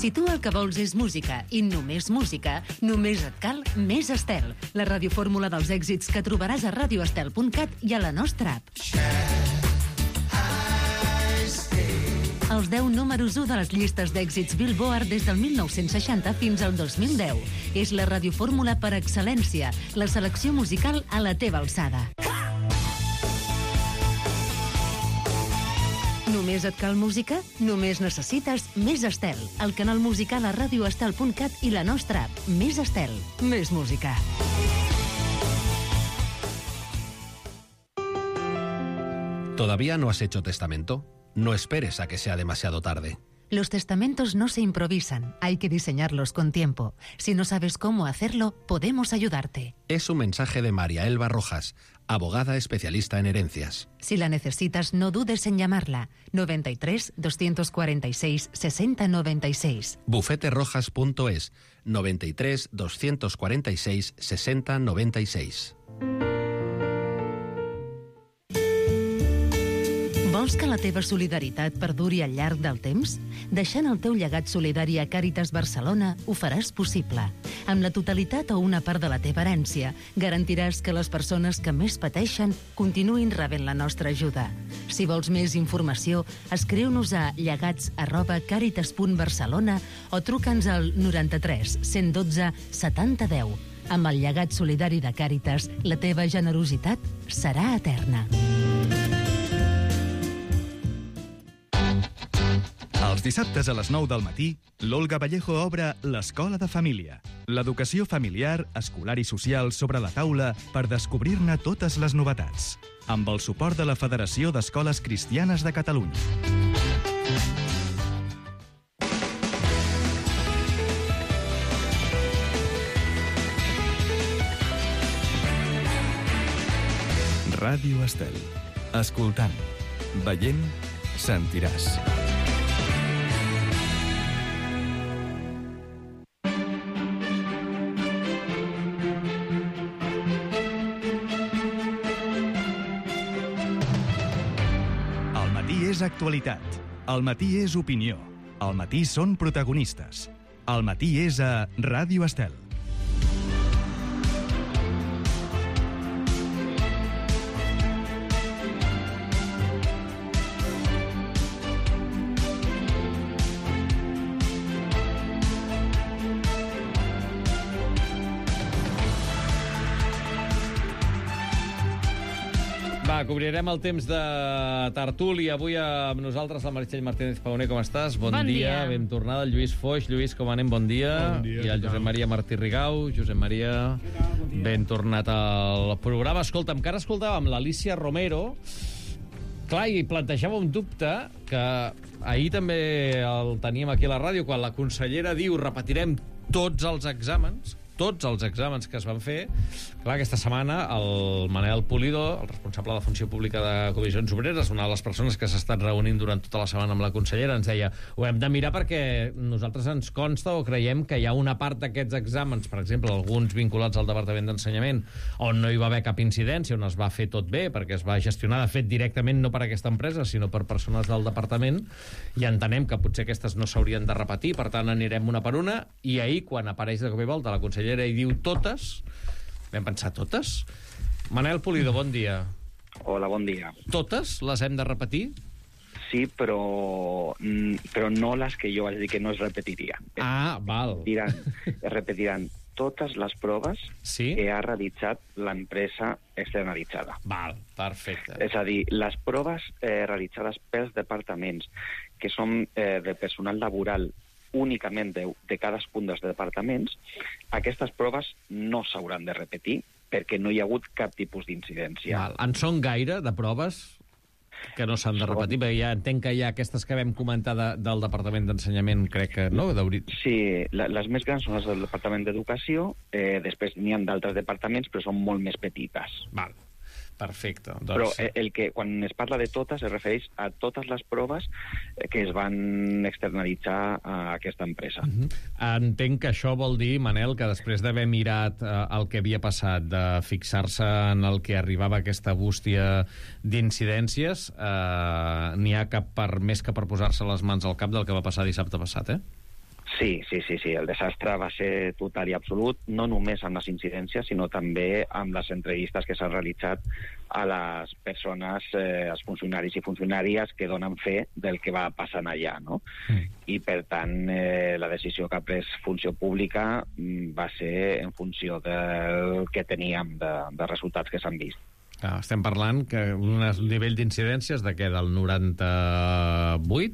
Si tu el que vols és música i només música, només et cal Més Estel, la radiofórmula dels èxits que trobaràs a radioestel.cat i a la nostra app. Els 10 números 1 de les llistes d'èxits Billboard des del 1960 fins al 2010. És la radiofórmula per excel·lència, la selecció musical a la teva alçada. Només et cal música? Només necessites Més Estel, el canal musical a radioestel.cat i la nostra app. Més Estel, més música. ¿Todavía no has hecho testamento? No esperes a que sea demasiado tarde. Los testamentos no se improvisan, hay que diseñarlos con tiempo. Si no sabes cómo hacerlo, podemos ayudarte. Es un mensaje de María Elba Rojas, abogada especialista en herencias. Si la necesitas, no dudes en llamarla. 93 246 60 96. Bufeterojas.es 93 246 60 96. Vols que la teva solidaritat perduri al llarg del temps? Deixant el teu llegat solidari a Càritas Barcelona ho faràs possible. Amb la totalitat o una part de la teva herència, garantiràs que les persones que més pateixen continuïn rebent la nostra ajuda. Si vols més informació, escriu-nos a llegats@caritas.barcelona o truca'ns al 93 112 70 10. Amb el llegat solidari de Càritas, la teva generositat serà eterna. Els dissabtes a les 9 del matí, l'Olga Vallejo obre l'Escola de Família. L'educació familiar, escolar i social sobre la taula per descobrir-ne totes les novetats. Amb el suport de la Federació d'Escoles Cristianes de Catalunya. Ràdio Estel. Escoltant, veient, sentiràs. És actualitat. El matí és opinió. El matí són protagonistes. El matí és a Ràdio Estel. Cobrirem el temps de tertúlia. Avui amb nosaltres la Meritxell Martínez Pauner. Com estàs? Bon dia. Ben tornada. El Lluís Foix. Lluís, com anem? Bon dia. Bon dia. I el Josep Maria Martí Rigau. Josep Maria, ben tornat al programa. Escolta'm, que ara escoltàvem l'Alícia Romero. Clar, i plantejava un dubte que ahir també el teníem aquí a la ràdio, quan la consellera diu repetirem tots els exàmens que es van fer. Clar, aquesta setmana el Manel Pulido, el responsable de Funció Pública de Comissions Obreres, una de les persones que s'ha estat reunint durant tota la setmana amb la consellera, ens deia, ho hem de mirar perquè nosaltres ens consta o creiem que hi ha una part d'aquests exàmens, per exemple, alguns vinculats al Departament d'Ensenyament, on no hi va haver cap incidència, on es va fer tot bé, perquè es va gestionar, de fet, directament no per aquesta empresa, sinó per persones del departament, i entenem que potser aquestes no s'haurien de repetir, per tant anirem una per una, i ahir, quan apareix de cop i volta la consellera i diu totes, vam pensar totes? Manel Pulido, bon dia. Hola, bon dia. Totes les hem de repetir? Sí, però no les que jo vaig dir que no es repetirien. Val. Es repetiran totes les proves que ha realitzat l'empresa externalitzada. Val, perfecte. És a dir, les proves realitzades pels departaments, que són de personal laboral únicament de cadascun dels departaments, aquestes proves no s'hauran de repetir perquè no hi ha hagut cap tipus d'incidència. En són gaire, de proves, que no s'han de repetir? Perquè ja entenc que hi ha aquestes que vam comentar del Departament d'Ensenyament, crec que, no? Sí, les més grans són les del Departament d'Educació, després n'hi ha d'altres departaments, però són molt més petites. Val. Perfecte. Però quan es parla de totes, es refereix a totes les proves que es van externalitzar a aquesta empresa. Entenc que això vol dir, Manel, que després d'haver mirat el que havia passat, de fixar-se en el que arribava aquesta bústia d'incidències, n'hi ha cap per més que per posar-se les mans al cap del que va passar dissabte passat, eh? Sí. El desastre va ser total i absolut, no només amb les incidències, sinó també amb les entrevistes que s'han realitzat a les persones, els funcionaris i funcionàries que donen fe del que va passant allà, no? I, per tant, la decisió que ha pres Funció Pública va ser en funció del que teníem, de resultats que s'han vist. Estem parlant que un nivell d'incidències de què? Del 98?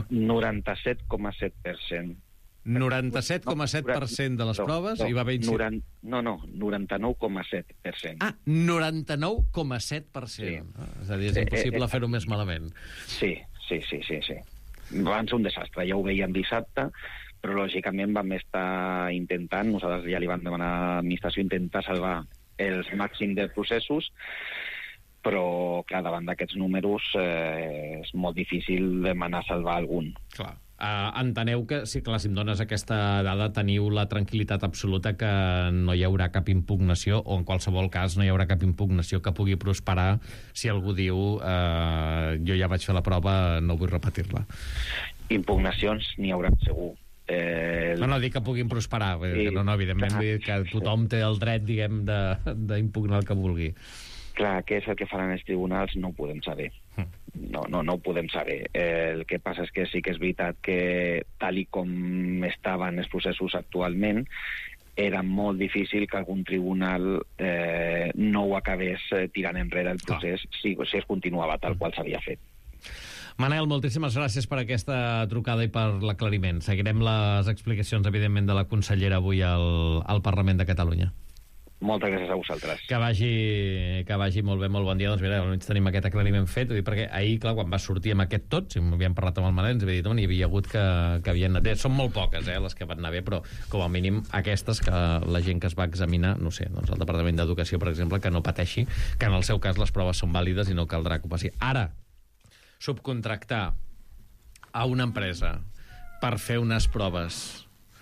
97,7%. 97,7% de les proves i va haver incidències? No, 99,7%. 99,7%. Sí. És a dir, és impossible fer-ho més malament. Sí. Va ser un desastre, ja ho veiem dissabte, però lògicament vam estar intentant, nosaltres ja li vam demanar a l'administració intentar salvar els màxims de processos, però, clar, davant d'aquests números és molt difícil demanar salvar algun. Clar. Enteneu que, sí, clar, si em dones aquesta dada, teniu la tranquil·litat absoluta que no hi haurà cap impugnació, o en qualsevol cas no hi haurà cap impugnació que pugui prosperar si algú diu jo ja vaig fer la prova, no vull repetir-la. Impugnacions n'hi haurà segur. No dic que puguin prosperar, no, evidentment, que tothom té el dret, diguem, d'impugnar el que vulgui. Clar, què és el que faran els tribunals no ho podem saber. No ho podem saber. El que passa és que sí que és veritat que, tal i com estaven els processos actualment, era molt difícil que algun tribunal no ho acabés tirant enrere el procés si es continuava tal qual s'havia fet. Manel, moltíssimes gràcies per aquesta trucada i per l'aclariment. Seguirem les explicacions, evidentment, de la consellera avui al Parlament de Catalunya. Moltes gràcies a vosaltres. Que vagi molt bé, molt bon dia. Doncs mira, almenys tenim aquest aclariment fet, perquè ahir, clar, quan va sortir amb aquest tot, si m'havíem parlat amb el Manel, ens havia dit, n'hi havia hagut que havien anat bé. Són molt poques, les que van anar bé, però com a mínim aquestes, que la gent que es va examinar, no sé, doncs el Departament d'Educació, per exemple, que no pateixi, que en el seu cas les proves són vàlides i no caldrà que ho passi. Ara, subcontractar a una empresa per fer unes proves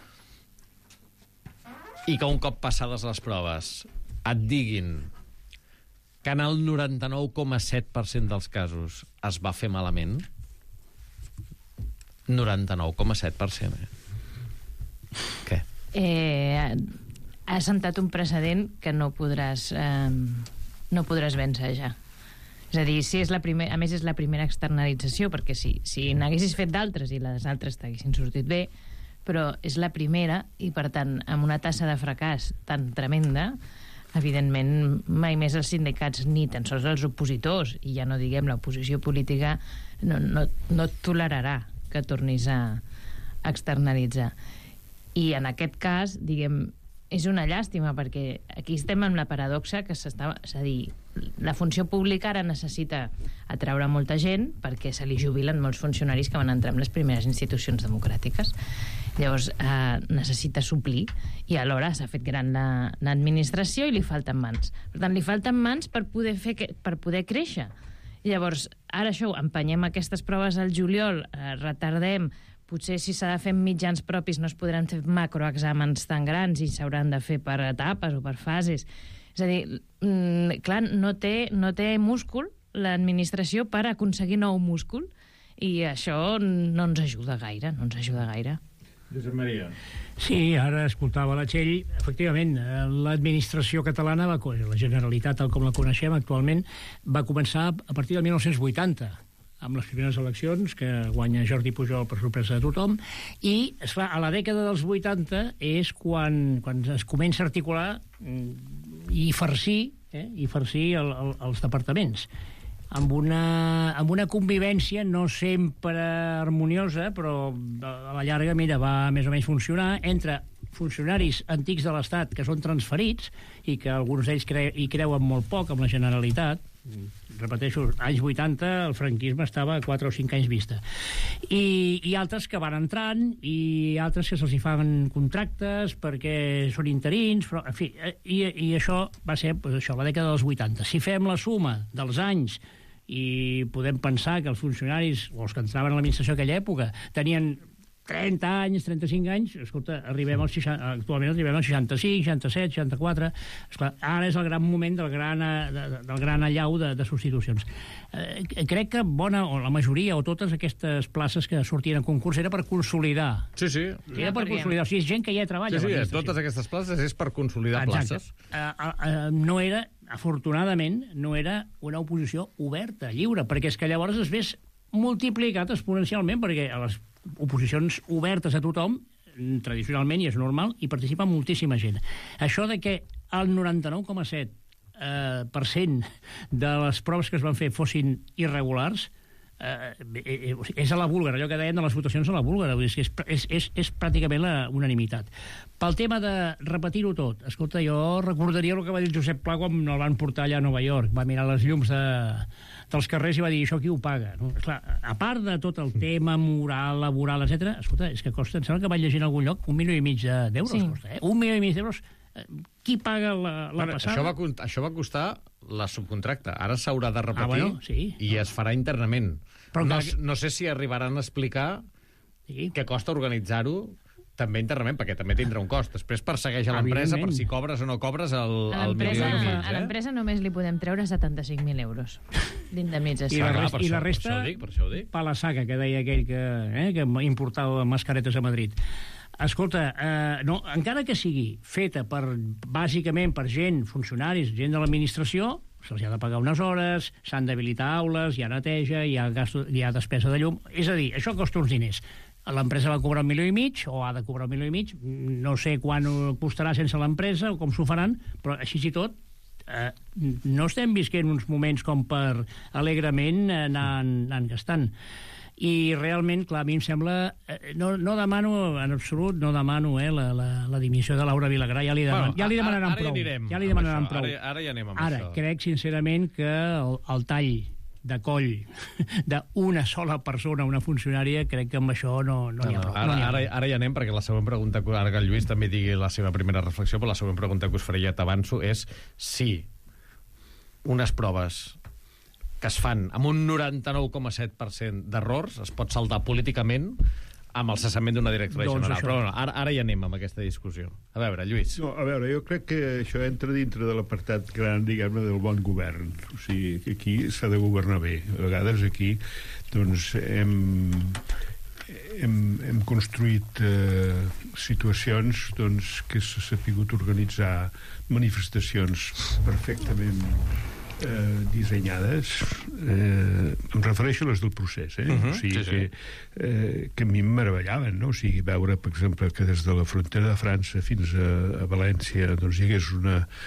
i que un cop passades les proves et diguin que en el 99,7% dels casos es va fer malament, 99,7%. Què? Ha sentat un precedent que no podràs vèncer ja. És a dir, a més és la primera externalització, perquè si n'haguessis fet d'altres i les altres t'haguessin sortit bé, però és la primera i, per tant, amb una tassa de fracàs tan tremenda, evidentment, mai més els sindicats ni tan sols els opositors, i ja no diguem l'oposició política, no tolerarà que tornis a externalitzar. I en aquest cas, diguem, és una llàstima, perquè aquí estem en la paradoxa que és a dir, la funció pública ara necessita atraure molta gent perquè se li jubilen molts funcionaris que van entrar en les primeres institucions democràtiques. Llavors necessita suplir i alhora s'ha fet gran l'administració i li falten mans. Per tant, li falten mans per poder créixer. I llavors, ara això, empenyem aquestes proves al juliol, retardem, potser si s'ha de fer mitjans propis no es podran fer macroexàmens tan grans i s'hauran de fer per etapes o per fases. És a dir, clar, no té múscul l'administració per aconseguir nou múscul i això no ens ajuda gaire, Josep Maria. Sí, ara escoltava la Txell. Efectivament, l'administració catalana, la Generalitat, tal com la coneixem actualment, va començar a partir del 1980, amb les primeres eleccions, que guanya Jordi Pujol per sorpresa de tothom, i, esclar, a la dècada dels 80 és quan es comença a articular i farcir els departaments, amb una convivència no sempre harmoniosa, però a la llarga, mira, va més o menys funcionar entre funcionaris antics de l'Estat que són transferits i que alguns d'ells hi creuen molt poc amb la Generalitat. Repeteixo, anys 80 el franquisme estava a 4 o 5 anys vista, i altres que van entrant i altres que se'ls hi fan contractes perquè són interins, però, en fi, i això va ser això, la dècada dels 80. Si fem la suma dels anys i podem pensar que els funcionaris o els que entraven a l'administració aquella època tenien 30 anys, 35 anys, escolta, actualment arribem als 65, 67, 64... Esclar, ara és el gran moment del gran allau de substitucions. Crec que la majoria o totes aquestes places que sortien en concurs era per consolidar. Sí. Era per consolidar. O sigui, és gent que ja treballa. Sí, totes aquestes places és per consolidar places. No era, afortunadament, una oposició oberta, lliure, perquè és que llavors es ves multiplicat exponencialment, perquè a les oposicions obertes a tothom, tradicionalment, i és normal, hi participa moltíssima gent. Això de que el 99,7% de les proves que es van fer fossin irregulars és a la búlgara, allò que deien de les votacions a la búlgara, vull dir, és pràcticament la unanimitat. Pel tema de repetir-ho tot, escolta, jo recordaria el que va dir el Josep Pla quan el van portar allà a Nova York, va mirar les llums dels carrers i va dir, això qui ho paga? No? Esclar, a part de tot el tema moral, laboral, etc., escolta, és que costa, em sembla que vaig llegir en algun lloc, 1,5 milió d'euros, sí. Costa, 1,5 milió d'euros. Qui paga la passada? Això va costar la subcontracta. Ara s'haurà de repetir sí. I es farà internament. Però no sé si arribaran a explicar què costa organitzar-ho també internament, perquè també tindrà un cost. Després persegueix a l'empresa per si cobres o no cobres el milió i mig. A l'empresa només li podem treure 75.000 euros d'indemnització. I la resta, per això ho dic. Pa la saca, que deia aquell que importava mascaretes a Madrid. Escolta, encara que sigui feta bàsicament per gent, funcionaris, gent de l'administració, se'ls ha de pagar unes hores, s'han d'habilitar aules, hi ha neteja, hi ha despesa de llum... És a dir, això costa uns diners. L'empresa va cobrar 1,5 milions, o ha de cobrar 1,5 milions, no sé quan costarà sense l'empresa o com s'ho faran, però així i tot, no estem visquent uns moments com per alegrement anar gastant. I realment, clar, a mi em sembla... No demano, en absolut, la dimissió de Laura Vilagrà, ja li demanaran prou. Ja li demanaran prou. Ara ja anem amb això. Ara, crec sincerament que el tall de coll d'una sola persona, una funcionària, crec que amb això no n'hi ha prou. Ara ja anem, perquè la següent pregunta, ara que el Lluís també digui la seva primera reflexió, però la següent pregunta que us faré ja t'avanço és si unes proves que es fan amb un 99,7% d'errors es pot saldar políticament amb el cessament d'una directora general. Però ara ja anem amb aquesta discussió. A veure, Lluís. No, a veure, jo crec que això entra dintre de l'apartat gran, diguem-ne, del bon govern. O sigui, que aquí s'ha de governar bé. A vegades aquí, doncs, hem construït situacions doncs, que s'ha sapigut organitzar manifestacions perfectament dissenyades, em refereixo a les del procés, o sigui, que a mi em meravellaven, no? O sigui, veure, per exemple, que des de la frontera de França fins a València doncs hi hagués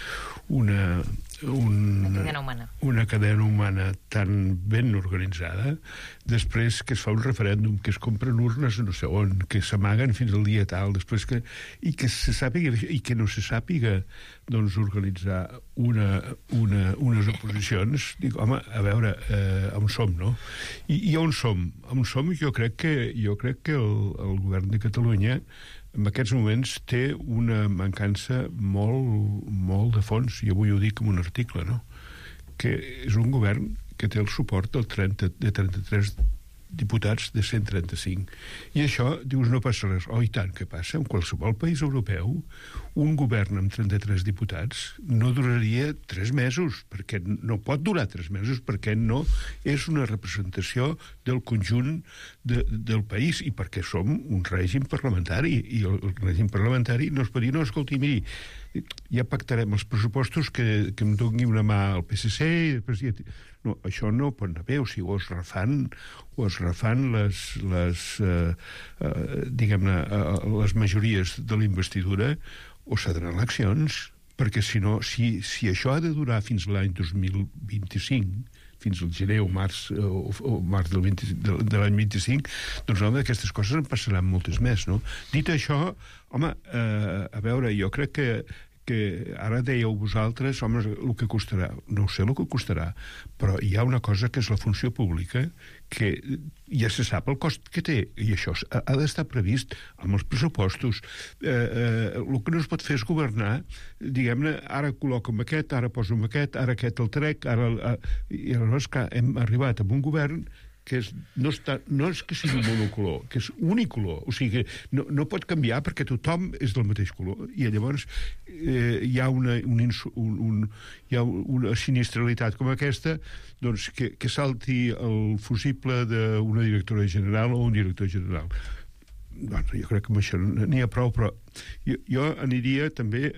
una cadena humana tan ben organitzada, després que es fa un referèndum, que es compren urnes no sé on, que s'amaguen fins al dia tal, després i que se sàpiga, i que no se sàpiga doncs organitzar unes oposicions. Dic, home, a veure, on som, no? I on som? On som, jo crec que el govern de Catalunya en aquests moments té una mancança molt de fons, i avui ho dic en un article, no? Que és un govern que té el suport de 33 diputats de 135. I això, dius, no passa res. Oh, i tant, què passa? En qualsevol país europeu, un govern amb 33 diputats no duraria 3 mesos, perquè no pot durar 3 mesos, perquè no és una representació del conjunt del país, i perquè som un règim parlamentari, i el règim parlamentari no es pot dir, no, escolti, miri, ja pactarem els pressupostos que em doni una mà al PSC i després ja... No, això no pot anar bé, o sigui, o es refan diguem-ne, les majories de la investidura, o s'ha d'anar a eleccions, perquè si no, si això ha de durar fins l'any 2025, fins al gener o març de l'any 25, doncs home, d'aquestes coses en passaran moltes més, no? Dit això, home, a veure, jo crec que ara dèieu vosaltres, home, el que costarà. No sé el que costarà, però hi ha una cosa que és la funció pública, que ja se sap el cost que té, i això ha d'estar previst amb els pressupostos. El que no es pot fer és governar, diguem-ne, ara col·loco amb aquest, ara poso amb aquest, ara aquest el trec, i aleshores, clar, hem arribat a un govern no és que sigui monocolor, que és unicolor. O sigui que no pot canviar perquè tothom és del mateix color. I llavors hi ha una sinistralitat com aquesta, doncs que salti el fusible d'una directora general o un director general. Doncs jo crec que amb això n'hi ha prou, però jo aniria també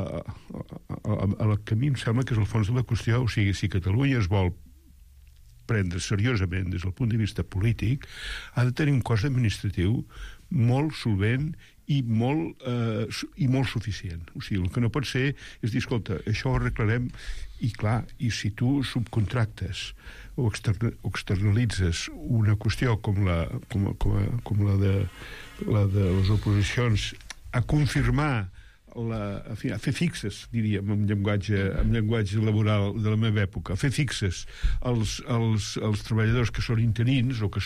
a la que a mi em sembla que és el fons de la qüestió. O sigui, si Catalunya es vol prendre seriosament des del punt de vista polític, ha de tenir un cos administratiu molt solvent i molt suficient. O sigui, el que no pot ser és dir, escolta, això ho arreglarem, i clar, i si tu subcontractes o externalitzes una qüestió com la de les oposicions a confirmar a fer fixes, diríem, en llenguatge laboral de la meva època, a fer fixes els treballadors que són interins o que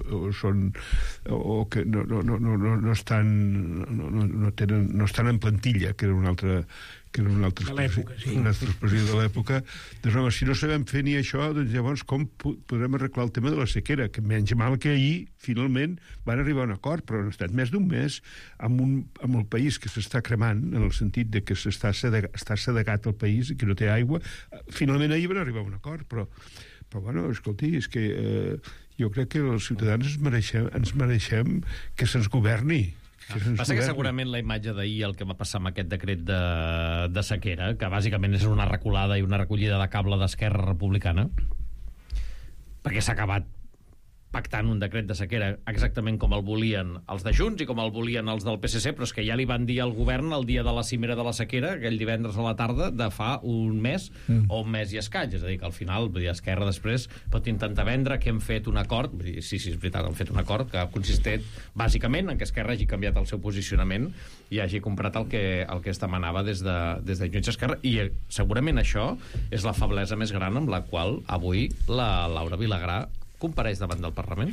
no estan en plantilla, que era una altra expressió de l'època. Doncs, home, si no sabem fer ni això, doncs llavors com podrem arreglar el tema de la sequera? Que menys mal que ahir, finalment, van arribar a un acord, però han estat més d'un mes amb el país que s'està cremant, en el sentit de que està sedegat el país i que no té aigua. Finalment ahir van arribar a un acord, però bueno, escolti, és que jo crec que els ciutadans ens mereixem que se'ns governi. Passa que segurament la imatge d'ahir, el que va passar amb aquest decret de sequera, que bàsicament és una reculada i una recollida de cable d'Esquerra Republicana, perquè s'ha acabat pactant un decret de sequera exactament com el volien els de Junts i com el volien els del PSC, però és que ja li van dir al govern el dia de la cimera de la sequera, aquell divendres a la tarda, de fa un mes o un mes i escaig. És a dir, que al final, Esquerra després pot intentar vendre que hem fet un acord, sí, és veritat, han fet un acord que ha consistit bàsicament en que Esquerra hagi canviat el seu posicionament i hagi comprat el que es demanava des de Junts i Esquerra, i segurament això és la feblesa més gran amb la qual avui la Laura Vilagrà compareix davant del Parlament?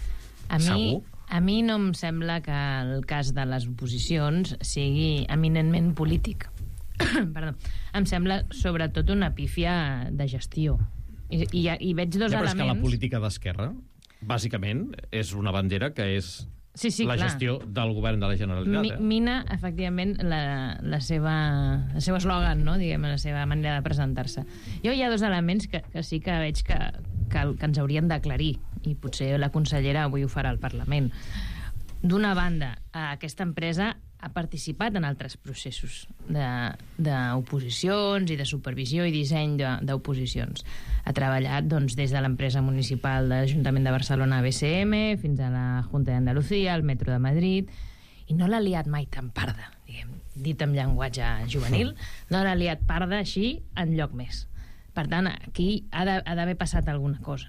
A mi no em sembla que el cas de les oposicions sigui eminentment polític. Perdó. Em sembla sobretot una pífia de gestió. I veig dos elements... Però és que la política d'Esquerra, bàsicament, és una bandera que és la gestió del govern de la Generalitat. Mina, efectivament, la seva eslògan, no? Diguem, la seva manera de presentar-se. Jo hi ha dos elements que sí que veig que ens haurien d'aclarir, i potser la consellera avui ho farà al Parlament. D'una banda, aquesta empresa ha participat en altres processos d'oposicions i de supervisió i disseny d'oposicions. Ha treballat des de l'empresa municipal de l'Ajuntament de Barcelona, BCM, fins a la Junta d'Andalucía, el Metro de Madrid, i no l'ha liat mai tan parda, dit en llenguatge juvenil, no l'ha liat parda així enlloc més. Per tant, aquí ha d'haver passat alguna cosa.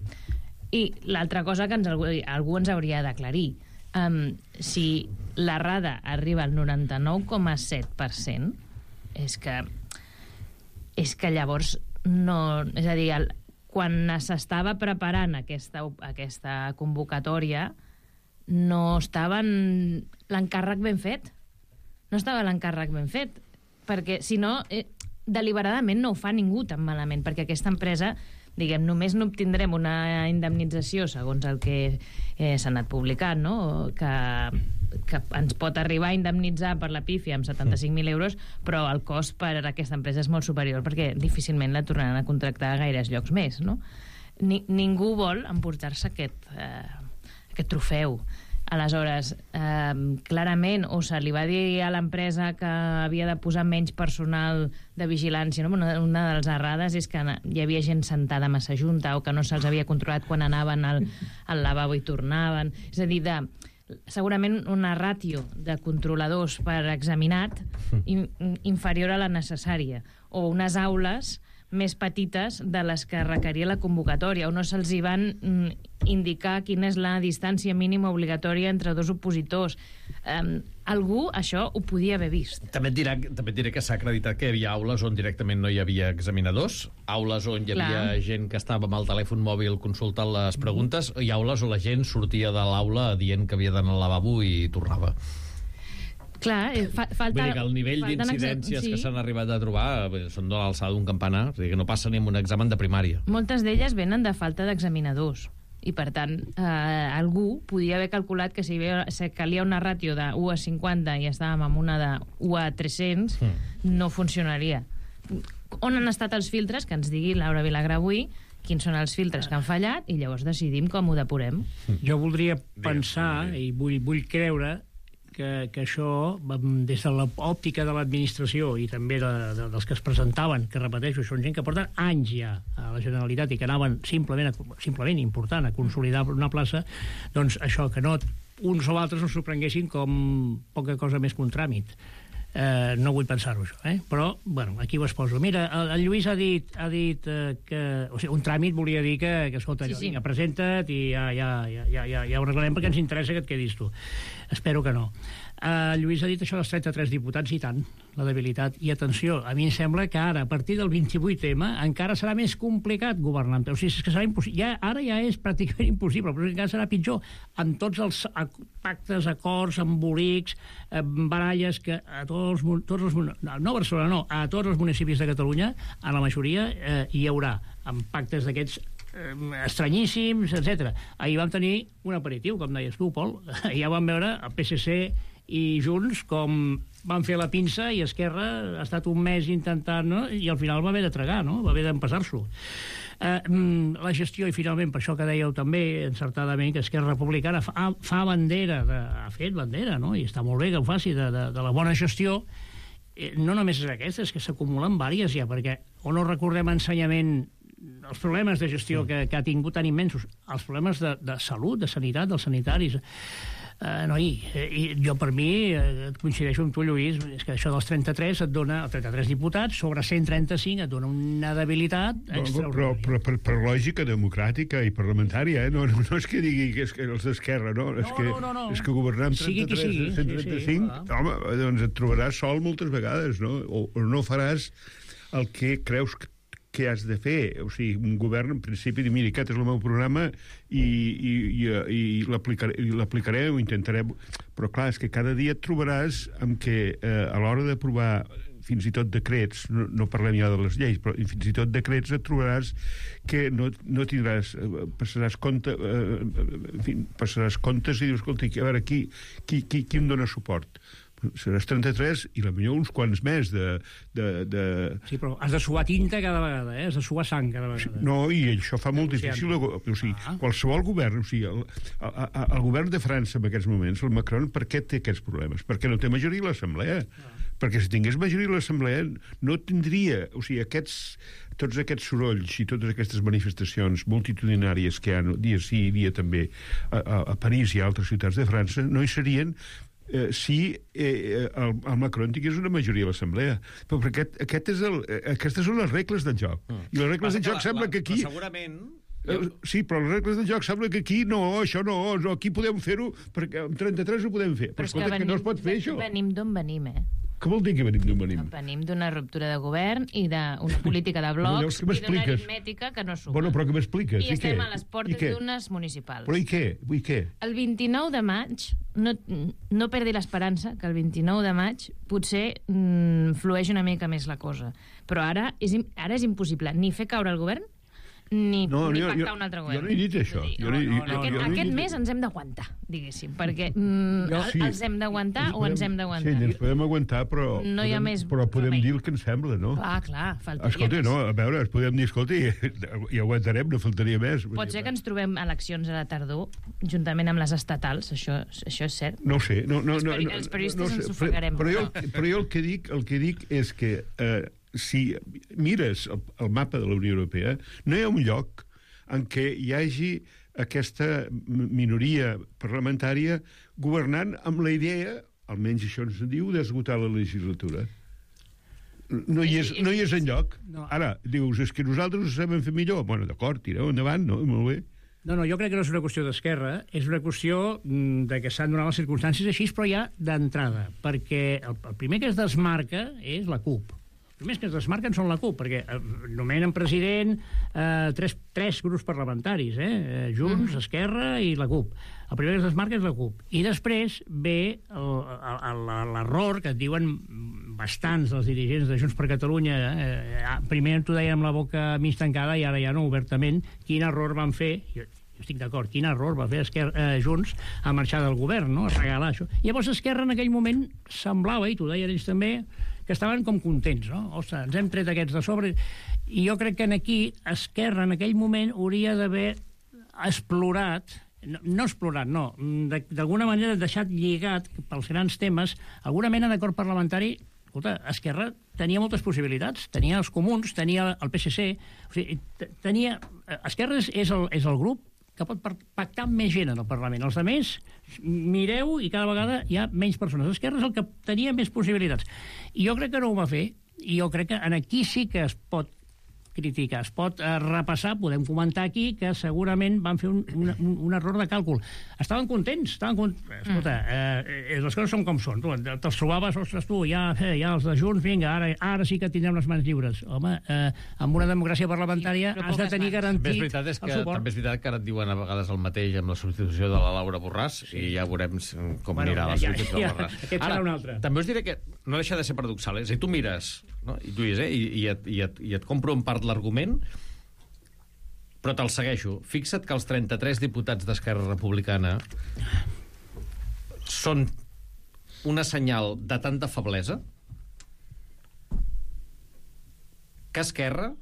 I l'altra cosa que algú ens hauria d'aclarir, si la RADA arriba al 99,7%, és que llavors no... És a dir, quan s'estava preparant aquesta convocatòria, no estava l'encàrrec ben fet. No estava l'encàrrec ben fet, perquè si no... deliberadament no ho fa ningú tan malament, perquè aquesta empresa, diguem, només no obtindrem una indemnització, segons el que s'ha anat publicant, no? que ens pot arribar a indemnitzar per la pífia amb 75.000 euros, però el cost per a aquesta empresa és molt superior, perquè difícilment la tornaran a contractar a gaires llocs més, no? Ningú vol emportar-se aquest trofeu. Aleshores, clarament, o se li va dir a l'empresa que havia de posar menys personal de vigilància, no? Una de les errades és que hi havia gent sentada massa junta o que no se'ls havia controlat quan anaven al lavabo i tornaven. És a dir, segurament una ràtio de controladors per examinat inferior a la necessària, o unes aules més petites de les que requeria la convocatòria, on no se'ls hi van indicar quina és la distància mínima obligatòria entre dos opositors. Algú això ho podia haver vist. També et diré que s'ha acreditat que hi havia aules on directament no hi havia examinadors, aules on hi havia gent que estava amb el telèfon mòbil consultant les preguntes, i aules on la gent sortia de l'aula dient que havia d'anar al lavabo i tornava. Clar, falta... Vull dir que el nivell d'incidències que s'han arribat a trobar són de l'alçada d'un campanar, és a dir, que no passa ni en un examen de primària. Moltes d'elles venen de falta d'examinadors. i per tant algú podia haver calculat que si calia una ràtio de 1 a 50 i estàvem amb una de 1 a 300 no funcionaria. On han estat els filtres? Que ens digui Laura Vilagrà avui quins són els filtres que han fallat i llavors decidim com ho depurem. Jo voldria pensar i vull creure que això, des de l'òptica de l'administració i també dels que es presentaven, que repeteixo, són gent que porten anys ja a la Generalitat i que anaven simplement important a consolidar una plaça, doncs això, que no uns o altres no s'ho prenguessin com poca cosa més que un tràmit. No vull pensar-ho, això, però, bueno, aquí ho exposo. Mira, el Lluís ha dit que... O sigui, un tràmit volia dir que escolta, vinga, presenta't i ja ho arreglarem perquè ens interessa que et quedis tu. Espero que no. Lluís ha dit això dels 33 diputats i tant, la debilitat. I atenció, a mi em sembla que ara, a partir del 28M, encara serà més complicat governar. O sigui, és que serà impossible. Ara ja és pràcticament impossible, però encara serà pitjor. Amb tots els pactes, acords, embolics, baralles que a tots els a tots els municipis de Catalunya, a la majoria, hi haurà, amb pactes d'aquests estranyíssims, etc. Ahir vam tenir un aperitiu, com deies tu, Pol. Ja vam veure el PSC i Junts com van fer la pinça i Esquerra ha estat un mes intentant, no? I al final va haver de tragar, no? Va haver d'empassar-s'ho. La gestió, i finalment, per això que dèieu també encertadament, que Esquerra Republicana fa bandera, ha fet bandera, no? I està molt bé que ho faci, de la bona gestió. No només és aquesta, és que s'acumulen vàries ja, perquè o no recordem ensenyament els problemes de gestió que ha tingut tan immensos, els problemes de salut, de sanitat, dels sanitaris. Jo per mi coincideixo amb tu, Lluís, és que això dels 33 et dona 33 diputats sobre 135 et dona una debilitat extraordinària. Però per lògica democràtica i parlamentària, no és que digui que els d'Esquerra, no. És que governar amb 33, 135, home, doncs et trobaràs sol moltes vegades, no? O no faràs el que creus que has de fer. O sigui, un govern, en principi, mira, aquest és el meu programa i l'aplicaré, ho intentaré. Però, clar, és que cada dia et trobaràs amb que a l'hora d'aprovar fins i tot decrets, no parlem ja de les lleis, però fins i tot decrets et trobaràs que no tindràs, passaràs comptes i dius, escolta, a veure, qui em dona suport? Seràs 33 i potser uns quants més de... Sí, però has de suar tinta cada vegada, has de suar sang cada vegada. No, i això fa molt difícil. O sigui, qualsevol govern, o sigui, el govern de França en aquests moments, el Macron, per què té aquests problemes? Perquè no té majoria a l'Assemblea. Perquè si tingués majoria a l'Assemblea no tindria... O sigui, tots aquests sorolls i totes aquestes manifestacions multitudinàries que hi ha dia sí i dia també a París i a altres ciutats de França no hi serien si el Macron tingués una majoria a l'Assemblea. Però aquestes són les regles del joc. I les regles del joc sembla que aquí... Segurament... Sí, però les regles del joc sembla que aquí això no, aquí podem fer-ho perquè amb 33 ho podem fer. Però escolta, que no es pot fer això. Venim d'on venim, Què vol dir que venim d'on venim? Venim d'una ruptura de govern i d'una política de blocs i d'una aritmètica que no suma. Bueno, però què m'expliques? I estem a les portes d'unes municipals. Però i què? El 29 de maig, no perdi l'esperança que el 29 de maig potser flueix una mica més la cosa. Però ara és impossible ni fer caure el govern ni pactar un altre govern. Jo no he dit això. Aquest mes ens hem d'aguantar, diguéssim, perquè els hem d'aguantar o ens hem d'aguantar. Sí, ens podem aguantar, però podem dir el que ens sembla, no? Clar, faltaria escolta, no, a veure, podem dir, escolta, i aguantarem, no faltaria més. Pot ser que ens trobem eleccions a la tardor, juntament amb les estatals, això és cert? No ho sé. Els periodistes ens ofegarem. Però jo el que dic és que si mires el mapa de la Unió Europea, no hi ha un lloc en què hi hagi aquesta minoria parlamentària governant amb la idea, almenys això ens diu, d'esgotar la legislatura. No hi és enlloc. Ara, dius, és que nosaltres ho sabem fer millor. Bueno, d'acord, tireu endavant, no? Molt bé. No, jo crec que no és una qüestió d'Esquerra, és una qüestió de que s'han donat les circumstàncies així, però ja d'entrada, perquè el primer que es desmarca és la CUP. Els primers que es desmarquen són la CUP, perquè nomenen president tres grups parlamentaris, Junts, Esquerra i la CUP. El primer que es desmarca és la CUP. I després ve l'error que et diuen bastants dels dirigents de Junts per Catalunya. Primer t'ho deien amb la boca mig tancada i ara ja no, obertament. Quin error van fer? estic d'acord, quin error va fer Junts a marxar del govern, no? A regalar això. Llavors Esquerra en aquell moment semblava, i t'ho deien ells també, que estaven com contents, no? Ostres, ens hem tret aquests de sobre. I jo crec que aquí Esquerra en aquell moment hauria d'haver explorat, d'alguna manera deixat lligat pels grans temes alguna mena d'acord parlamentari. Escolta, Esquerra tenia moltes possibilitats. Tenia els comuns, tenia el PSC... O sigui, Esquerra és el grup que pot pactar amb més gent en el Parlament. Els altres, mireu, i cada vegada hi ha menys persones. Esquerra és el que tenia més possibilitats. I jo crec que no ho va fer, i jo crec que aquí sí que es pot criticar, es pot repassar, podem comentar aquí que segurament van fer un error de càlcul. Estaven contents, escolta, les coses són com són. Te'ls trobaves, ostres, tu, ja els de Junts, vinga, ara sí que tindrem les mans lliures. Home, amb una democràcia parlamentària has de tenir garantit el suport. També és veritat que ara et diuen a vegades el mateix amb la substitució de la Laura Borràs, i ja veurem com anirà la substitució de la Borràs. Aquest serà un altre. També us diré que no deixa de ser paradoxal, és a dir, tu mires, no? I tu dius, i et compro en part l'argument, però te'l segueixo. Fixa't que els 33 diputats d'Esquerra Republicana són una senyal de tanta feblesa que Esquerra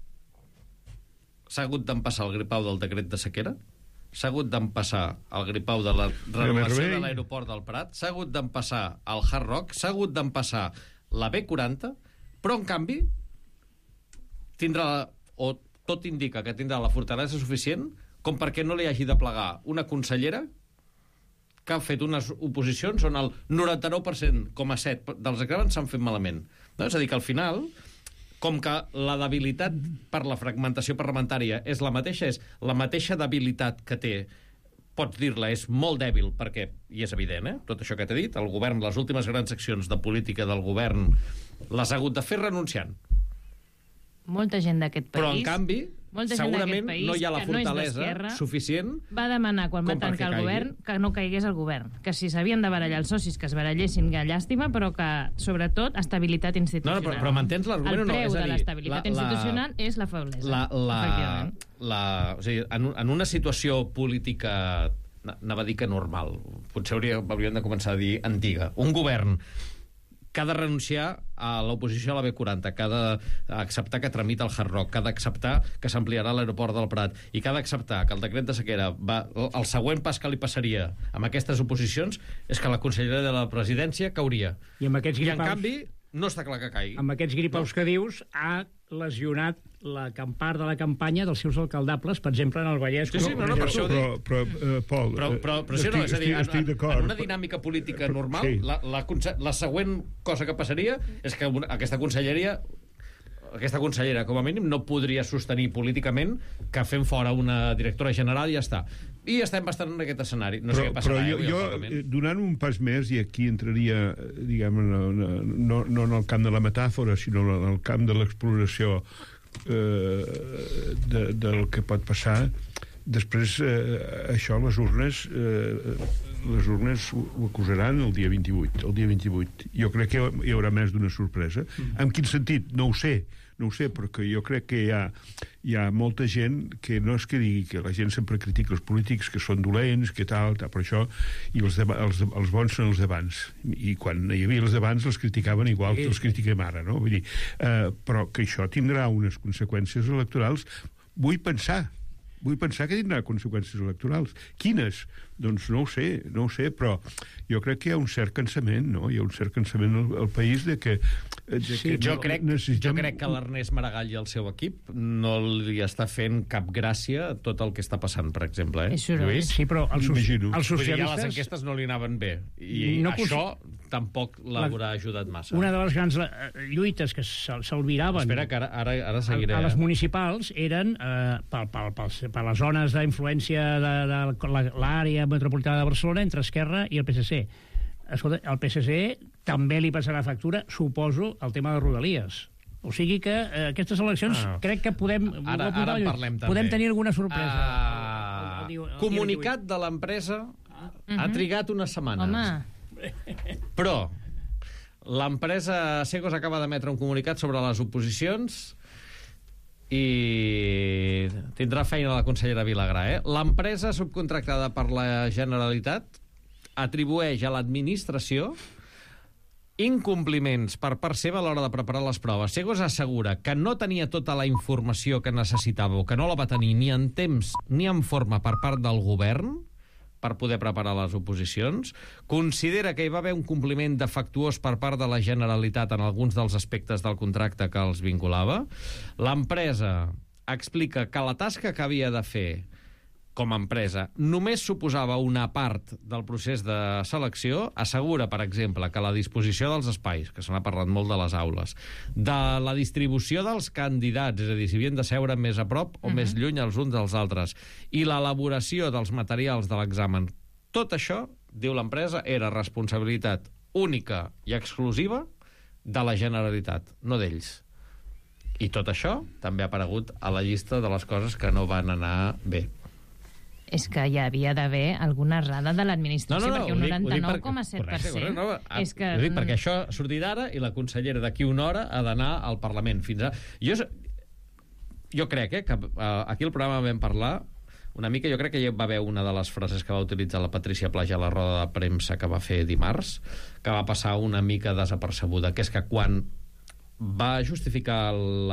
s'ha hagut d'empassar el gripau del decret de sequera, s'ha hagut d'empassar el gripau de la renovació de l'aeroport del Prat, s'ha hagut d'empassar el Hard Rock, s'ha hagut d'empassar la B40, però en canvi tindrà, o tot indica que tindrà la fortalesa suficient com perquè no li hagi de plegar una consellera que ha fet unes oposicions on el 99,7% dels exàmens s'han fet malament. No? És a dir, que al final, com que la debilitat per la fragmentació parlamentària és la mateixa debilitat que té, pots dir-la, és molt dèbil, perquè, i és evident, tot això que t'he dit, el govern, les últimes grans accions de política del govern les ha hagut de fer renunciant. Molta gent d'aquest país... Però, en canvi, segurament no hi ha la fortalesa suficient... Va demanar, quan va tancar el govern, que no caigués el govern. Que si s'havien de barallar els socis, que es barallessin, que llàstima, però que, sobretot, estabilitat institucional. No, però m'entens l'argument o no? El preu de l'estabilitat institucional és la feblesa. O sigui, en una situació política, anava a dir que normal, potser hauríem de començar a dir antiga, un govern que ha de renunciar a l'oposició a la B40, que ha d'acceptar que tramita el Hard Rock, que ha d'acceptar que s'ampliarà l'aeroport del Prat, i que ha d'acceptar que el decret de sequera el següent pas que li passaria amb aquestes oposicions és que la conselleria de la presidència cauria. I en canvi, no està clar que caigui. Amb aquests gripaus que dius, ha lesionat la part de la campanya dels seus alcaldables, per exemple, en el Vallès. Pol... Però sí, no, és a dir, en una dinàmica política normal, la següent cosa que passaria és que aquesta consellera, com a mínim, no podria sostenir políticament que fem fora una directora general i ja està. I estem bastant en aquest escenari. No sé què passarà. Però jo, donant un pas més, i aquí entraria, diguem, no en el camp de la metàfora, sinó en el camp de l'exploració del que pot passar, després això, les urnes ho acusaran el dia 28. Jo crec que hi haurà més d'una sorpresa. En quin sentit? No ho sé, perquè jo crec que hi ha molta gent que no és que digui que la gent sempre critica els polítics, que són dolents, que tal, per això, i els bons són els d'abans. I quan hi havia els d'abans els criticaven igual que els critiquem ara, no? Vull dir, però que això tindrà unes conseqüències electorals. Vull pensar que tindrà conseqüències electorals. Quines? Doncs no ho sé, però jo crec que hi ha un cert cansament, no? Hi ha un cert cansament al país de que... Jo crec que l'Ernest Maragall i el seu equip no li està fent cap gràcia a tot el que està passant, per exemple. Lluís? Sí, però els socialistes... Ja les enquestes no li anaven bé. I això tampoc l'haurà ajudat massa. Una de les grans lluites que se'l viraven... Espera, que ara seguiré. A les municipals eren per les zones d'influència de l'àrea metropolitana de Barcelona entre Esquerra i el PSC. Escolta, el PSC també li passarà factura, suposo, el tema de Rodalies. O sigui que aquestes eleccions crec que podem tenir alguna sorpresa. Comunicat de l'empresa ha trigat una setmana. Però l'empresa Segos acaba d'emetre un comunicat sobre les oposicions i tindrà feina la consellera Vilagrà, L'empresa subcontractada per la Generalitat atribueix a l'administració incompliments per part seva a l'hora de preparar les proves. Segons assegura que no tenia tota la informació que necessitava o que no la va tenir ni en temps ni en forma per part del govern per poder preparar les oposicions. Considera que hi va haver un compliment defectuós per part de la Generalitat en alguns dels aspectes del contracte que els vinculava. L'empresa explica que la tasca que havia de fer com a empresa només suposava una part del procés de selecció. Assegura, per exemple, que la disposició dels espais, que se n'ha parlat molt de les aules, de la distribució dels candidats, és a dir, si havien de seure més a prop o més lluny els uns dels altres, i l'elaboració dels materials de l'examen, tot això, diu l'empresa, era responsabilitat única i exclusiva de la Generalitat, no d'ells. I tot això també ha aparegut a la llista de les coses que no van anar bé. És que hi havia d'haver alguna errada de l'administració, perquè un 99,7%... És que... Ho dic perquè això ha sortit ara i la consellera d'aquí una hora ha d'anar al Parlament. Fins a... Jo crec que aquí al programa vam parlar una mica, jo crec que hi va haver una de les frases que va utilitzar la Patrícia Plaja a la roda de premsa que va fer dimarts, que va passar una mica desapercebuda, que és que quan va justificar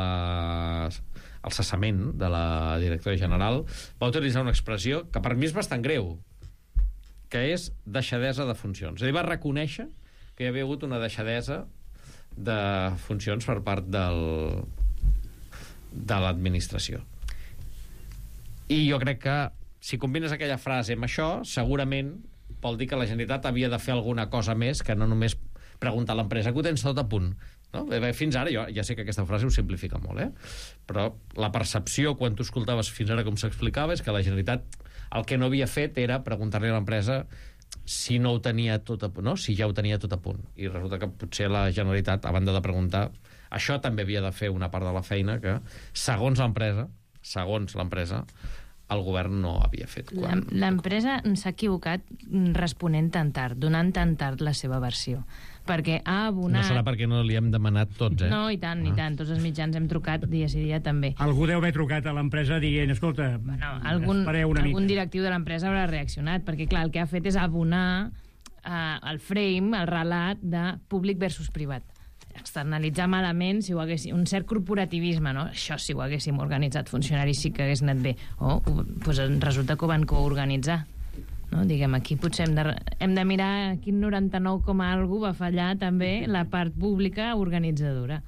el cessament de la directora general, va utilitzar una expressió que per mi és bastant greu, que és deixadesa de funcions. És a dir, va reconèixer que hi havia hagut una deixadesa de funcions per part de l'administració. I jo crec que si combines aquella frase amb això, segurament vol dir que la Generalitat havia de fer alguna cosa més que no només preguntar a l'empresa que ho tens tot a punt. No? Fins ara, jo ja sé que aquesta frase ho simplifica molt, però la percepció, quan tu escoltaves fins ara com s'explicava, és que la Generalitat el que no havia fet era preguntar-li a l'empresa si no ho tenia tot a punt, no? Si ja ho tenia tot a punt. I resulta que potser la Generalitat, a banda de preguntar, això també havia de fer una part de la feina que, segons l'empresa, el govern no havia fet. L'empresa s'ha equivocat responent tan tard, donant tan tard la seva versió, perquè ha abonat... No serà perquè no li hem demanat tots, No, i tant, i tant. Tots els mitjans hem trucat dia sí dia també. Algú deu haver trucat a l'empresa dient, escolta, algun directiu de l'empresa haurà reaccionat, perquè clar, el que ha fet és abonar el frame, el relat de públic versus privat. Externalitzar malament si ho haguéssim... Un cert corporativisme, no? Això, si ho haguéssim organitzat funcionaris, sí que hagués anat bé. Doncs resulta que ho van coorganitzar. No? Diguem, aquí potser hem de mirar quin 99, algú va fallar també la part pública organitzadora.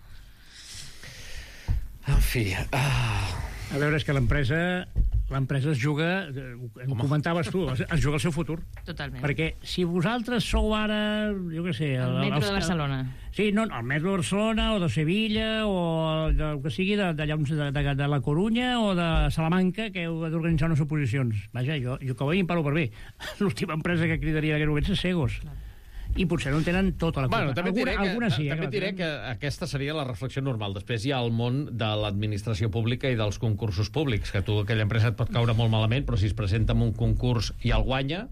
En fi... A veure, és que l'empresa es juga, ho comentaves tu, es juga el seu futur. Totalment. Perquè si vosaltres sou ara, jo què sé... El metro de Barcelona. Sí, no, el metro de Barcelona, o de Sevilla, o el que sigui de la Corunya o de Salamanca, que heu d'organitzar unes oposicions. Vaja, jo que ho veiem paro per bé. L'última empresa que cridaria en aquest moment és Segos. I potser no en tenen tota la culpa. També diré que aquesta seria la reflexió normal. Després hi ha el món de l'administració pública i dels concursos públics, que tu, aquella empresa et pot caure molt malament, però si es presenta en un concurs i el guanya.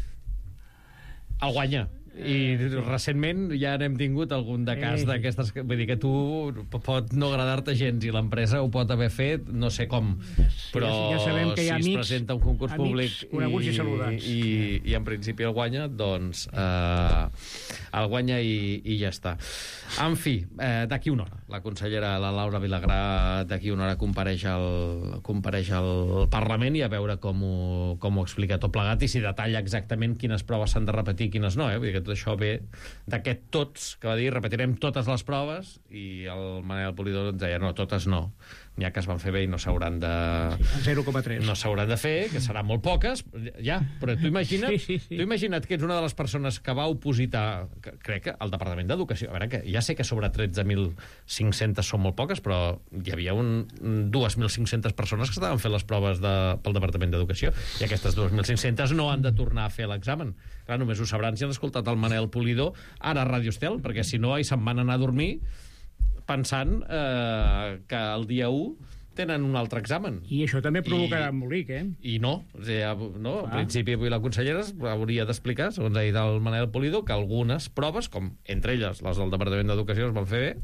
I recentment ja n'hem tingut algun de cas d'aquestes... Vull dir que tu pot no agradar-te gens i l'empresa ho pot haver fet, no sé com, però ja sabem que hi ha si es presenta un concurs públic coneguts i saludats. I en principi el guanya, doncs el guanya i ja està. En fi, d'aquí una hora la consellera, la Laura Vilagrà, d'aquí una hora compareix al Parlament i a veure com ho explica tot plegat i si detalla exactament quines proves s'han de repetir i quines no, vull dir que tot això ve d'aquest tots, que va dir repetirem totes les proves, i el Manel Polidor ens deia no, totes no, n'hi ha que es van fer bé i no s'hauran de... 0,3. No s'hauran de fer, que seran molt poques, ja, però tu imagina't, tu imagina't que ets una de les persones que va opositar, crec que al Departament d'Educació, a veure, que ja sé que sobre 13.500 són molt poques, però hi havia 2.500 persones que estaven fent les proves pel Departament d'Educació, i aquestes 2.500 no han de tornar a fer l'examen. Clar, només ho sabran si han escoltat el Manel Polidor ara a Ràdio Estel, perquè si no, se'n van anar a dormir pensant que el dia 1 tenen un altre examen. I això també provocarà embolic, I no. O sigui, no. En principi, avui la consellera hauria d'explicar, segons ha dit el Manel Polidor, que algunes proves, com entre elles les del Departament d'Educació, es van fer bé,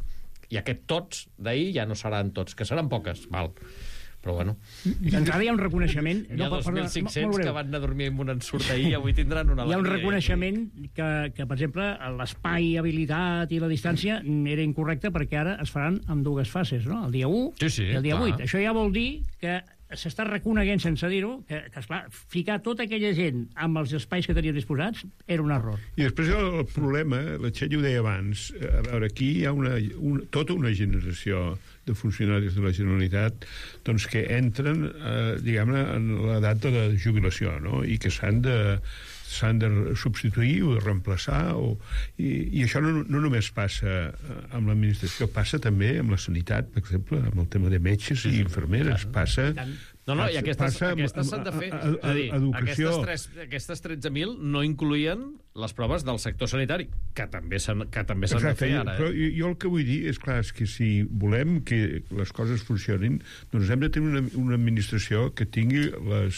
I aquest tots d'ahir ja no seran tots, que seran poques, val. Però bueno. D'entrada hi ha un reconeixement... Hi ha 2.500 que van anar a dormir amb un ensurt ahir i avui tindran una alegria. Hi ha un reconeixement que, per exemple, l'espai, habilitat i la distància era incorrecte perquè ara es faran amb dues fases, no? El dia 1 i el dia 8. Això ja vol dir que s'està reconeguent, sense dir-ho, que esclar, ficar tota aquella gent amb els espais que tenien disposats era un error. I després el problema, la Txell ho deia abans, a veure, aquí hi ha tota una generació de funcionaris de la Generalitat doncs, que entren, diguem-ne, en l'edat de la jubilació, no? I que s'han de substituir o de reemplaçar i això no només passa amb l'administració, passa també amb la sanitat, per exemple, amb el tema de metges i infermeres, passa... No, i aquestes s'han de fer... Educació. Aquestes 13.000 no incloïen les proves del sector sanitari, que també s'han de fer ara. Però jo el que vull dir és, clar, és que si volem que les coses funcionin, doncs hem de tenir una administració que tingui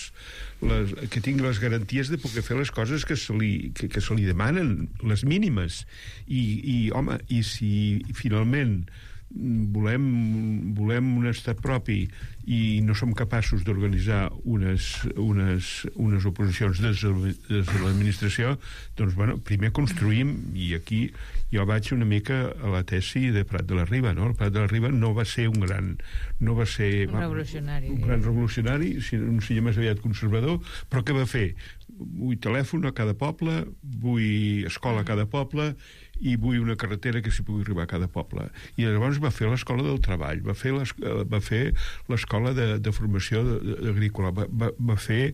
les garanties de poder fer les coses que se li demanen, les mínimes. I home, i si finalment volem un estat propi i no som capaços d'organitzar unes oposicions des de l'administració, doncs, bueno, primer construïm, i aquí jo vaig una mica a la tesi de Prat de la Riba, no? El Prat de la Riba no va ser un gran revolucionari, un senyor més aviat conservador, però què va fer? Vull telèfon a cada poble, vull escola a cada poble, i vull una carretera que s'hi pugui arribar a cada poble. I llavors va fer l'escola del treball, va fer l'escola de formació agrícola, va fer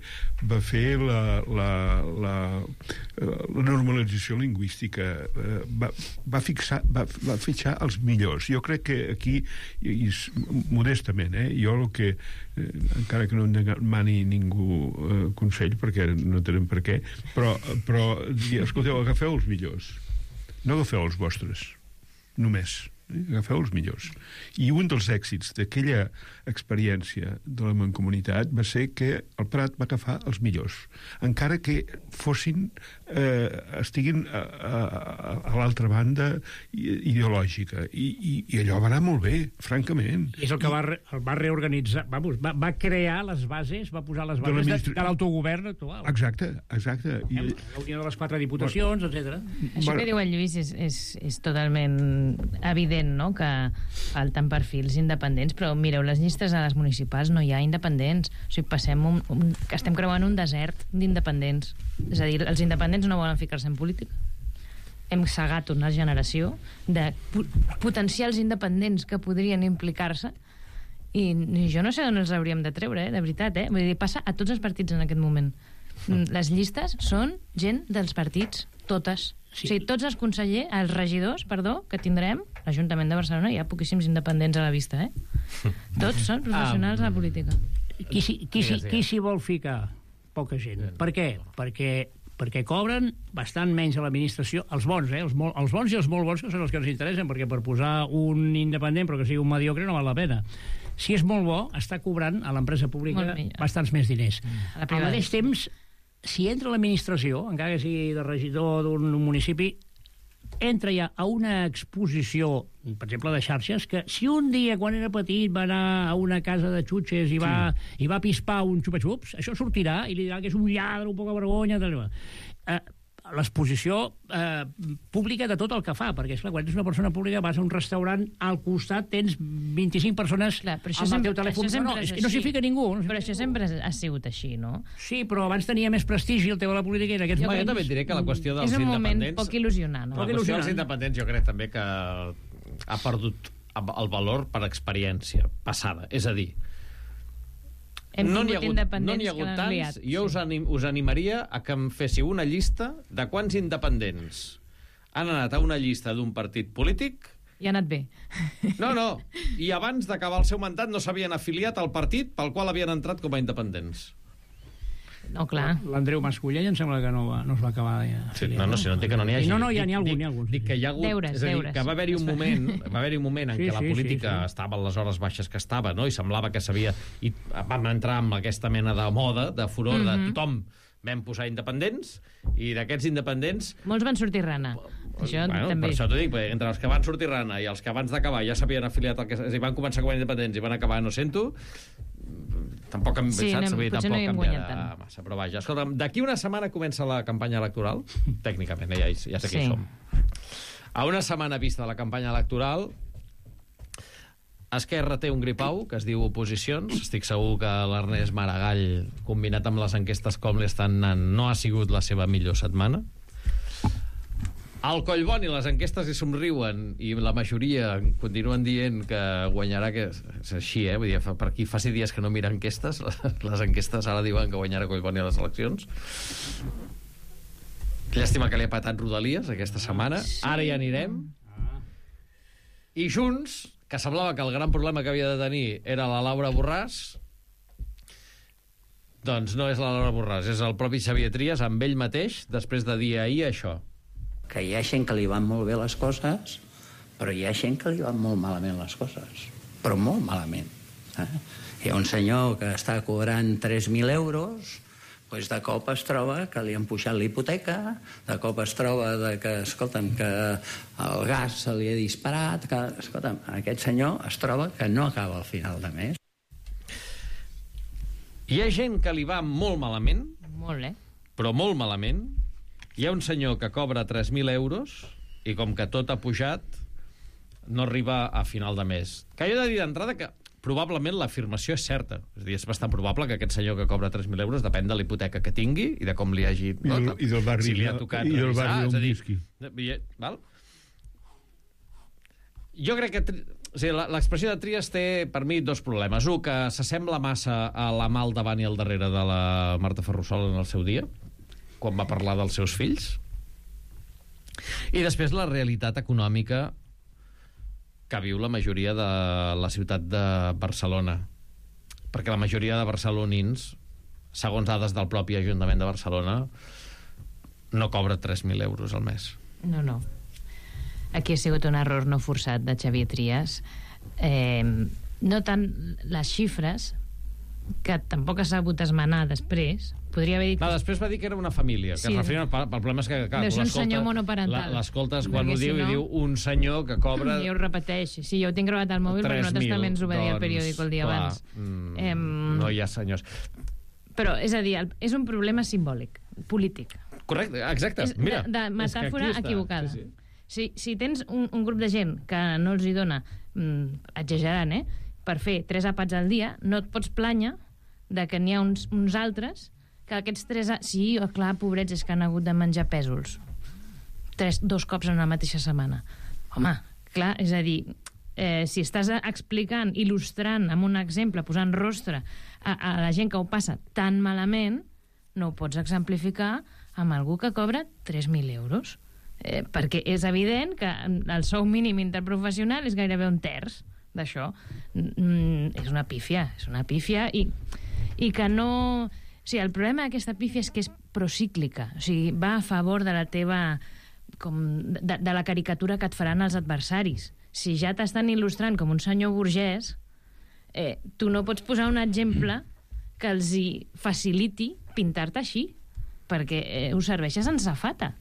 la normalització lingüística, va fitxar els millors. Jo crec que aquí, modestament, jo el que, encara que no em demani ningú consell, perquè no tenim per què, però escolteu, agafeu els millors. No agafeu els vostres, només. Agafeu els millors. I un dels èxits d'aquella experiència de la Mancomunitat va ser que el Prat va agafar els millors, encara que estiguin a l'altra banda ideològica, i allò va anar molt bé, francament. És el que va reorganitzar, va crear les bases, va posar les bases de l'autogovern actual. Exacte. La unió de les 4 diputacions, etc. Això que diu el Lluís és totalment evident, no?, que falten perfils independents, però mireu les llistes a les municipals, no hi ha independents. O sigui, estem creuant un desert d'independents. És a dir, els independents no volen ficar-se en política. Hem cegat una generació de potencials independents que podrien implicar-se, i jo no sé on els hauríem de treure, de veritat, Vull dir, passa a tots els partits en aquest moment. Les llistes són gent dels partits, totes. Sí. O sigui, tots els regidors, que tindrem, l'Ajuntament de Barcelona, hi ha poquíssims independents a la vista, Tots són professionals de la política. Qui s'hi vol ficar? Poca gent. Per què? Perquè cobren bastant menys a l'administració, els bons, els bons i els molt bons, que són els que ens interessen, perquè per posar un independent però que sigui un mediocre no val la pena. Si és molt bo, està cobrant a l'empresa pública bastants més diners. Al mateix temps, si entra a l'administració, encara que sigui de regidor d'un municipi, entra ja a una exposició, per exemple, de xarxes, que si un dia, quan era petit, va anar a una casa de xutxes i va pispar un xupa-xups, això sortirà i li dirà que és un lladre, un poca vergonya, l'exposició pública de tot el que fa, perquè esclar, quan ets una persona pública vas a un restaurant, al costat tens 25 persones amb el teu telèfon, no s'hi fica ningú. Però això sempre ha sigut així, no? Sí, però abans tenia més prestigi el tema de la política i en aquests moments... Jo també et diré que la qüestió dels independents... És un moment poc il·lusionant. La qüestió dels independents jo crec també que ha perdut el valor per experiència passada, és a dir, no n'hi ha hagut tants. Jo us animaria a que em féssiu una llista de quants independents han anat a una llista d'un partit polític i ha anat bé. No, i abans d'acabar el seu mandat no s'havien afiliat al partit pel qual havien entrat com a independents. No, clar. L'Andreu Mascolell em sembla que no es va acabar no entenc que no n'hi hagi. No, hi ha algun. Dic que hi ha hagut... És a dir, que va haver-hi un moment en què la política estava a les hores baixes que estava, no? I semblava que s'havia... I vam entrar amb aquesta mena de moda, de furor, de tothom vam posar independents, i d'aquests independents... Molts van sortir rana. Això també. Per això t'ho dic, perquè entre els que van sortir rana i els que abans d'acabar ja s'havien afiliat al que... És a dir, van començar com a independents i van acabar no sento, tampoc han pensat, potser no hi hem guanyat tant. Massa, però vaja, escolta'm, d'aquí una setmana comença la campanya electoral, tècnicament, ja sé qui som. A una setmana vista de la campanya electoral, Esquerra té un gripau que es diu oposicions. Estic segur que l'Ernest Maragall, combinat amb les enquestes com li estan anant, no ha sigut la seva millor setmana. Al Collboni les enquestes hi somriuen i la majoria continuen dient que guanyarà, que és així, vull dir, per aquí faci dies que no mira enquestes, les enquestes ara diuen que guanyarà Collboni a les eleccions. Llàstima que li ha patat Rodalies aquesta setmana. Ara hi anirem. I Junts, que semblava que el gran problema que havia de tenir era la Laura Borràs, doncs no és la Laura Borràs, és el propi Xavier Trias amb ell mateix, després de dir ahir això. Que hi ha gent que li van molt bé les coses, però hi ha gent que li van molt malament les coses. Però molt malament. Hi ha un senyor que està cobrant 3.000 euros, doncs de cop es troba que li han pujat la hipoteca, de cop es troba que, escolta'm, que el gas se li ha disparat, que, escolta'm, aquest senyor es troba que no acaba al final de mes. Hi ha gent que li va molt malament, però molt malament. Hi ha un senyor que cobra 3.000 euros i com que tot ha pujat, no arriba a final de mes. Que jo he de dir d'entrada que probablement l'afirmació és certa. És a dir, és bastant probable que aquest senyor que cobra 3.000 euros depèn de la hipoteca que tingui i de com li hagi... I del barri, si li ha tocat i del barri on visqui. Val? Jo crec que... O sigui, l'expressió de Trias té, per mi, dos problemes. Un, que s'assembla massa a la mà al davant i al darrere de la Marta Ferrusola en el seu dia, quan va parlar dels seus fills. I després la realitat econòmica que viu la majoria de la ciutat de Barcelona. Perquè la majoria de barcelonins, segons dades del propi Ajuntament de Barcelona, no cobra 3.000 euros al mes. No. Aquí ha sigut un error no forçat de Xavier Trias. No tant les xifres, que tampoc ha sabut esmenar després. Podria haver dit... després va dir que era una família, que es referien al problema és que... Deu ser un senyor monoparental. L'escoltes quan ho diu i diu un senyor que cobra... I ho repeteix. Sí, jo ho tinc gravat al mòbil perquè nosaltres també ens ho va dir al periòdico el dia abans. No hi ha senyors. Però, és a dir, és un problema simbòlic, polític. Correcte, exacte. Mira, de metàfora equivocada. Si tens un grup de gent que no els hi dona, exagerant, per fer 3 àpats al dia, no et pots plànyer de que n'hi ha uns altres que aquests 3... Sí, clar, pobrets, és que han hagut de menjar pèsols. 2 cops en una mateixa setmana. Home, clar, és a dir, si estàs explicant, il·lustrant amb un exemple, posant rostre a la gent que ho passa tan malament, no ho pots exemplificar amb algú que cobra 3.000 euros. Perquè és evident que el sou mínim interprofessional és gairebé 1/3 d'això. És una pífia i que no... O sigui, el problema d'aquesta pífia és que és procíclica, o sigui, va a favor de la teva... de la caricatura que et faran els adversaris. Si ja t'estan il·lustrant com un senyor burgès, tu no pots posar un exemple que els hi faciliti pintar-te així, perquè ho serveixes en safata.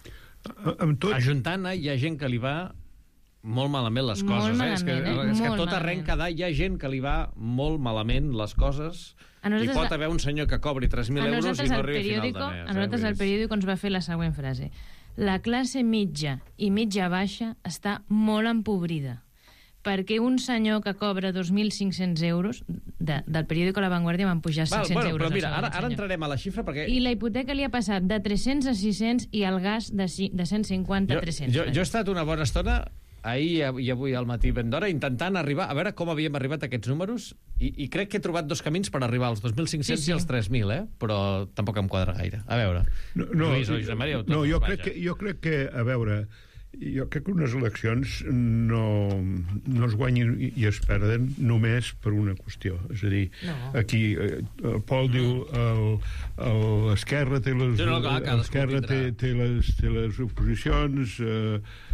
Ajuntant hi ha gent que li va molt malament les coses. És que tot arrenca cada hi ha gent que li va molt malament les coses i pot haver un senyor que cobri 3.000 euros i no arribi a final de mes. A nosaltres el periòdico ens va fer la següent frase: la classe mitja i mitja baixa està molt empobrida, perquè un senyor que cobra 2.500 euros del periòdico La Vanguardia van pujar 500 euros. Però mira, ara entrarem a la xifra perquè... I la hipoteca li ha passat de 300 a 600 i el gas de 150 a 300. Jo he estat una bona estona ahir i avui al matí ben d'hora intentant arribar, a veure com havíem arribat a aquests números, i crec que he trobat 2 camins per arribar als 2.500 i als 3.000, però tampoc em quadra gaire. A veure, Lluís o Josep Maria... Jo crec que, a veure, jo crec que unes eleccions no es guanyen i es perden només per una qüestió. És a dir, aquí el Pol diu l'esquerra té les oposicions,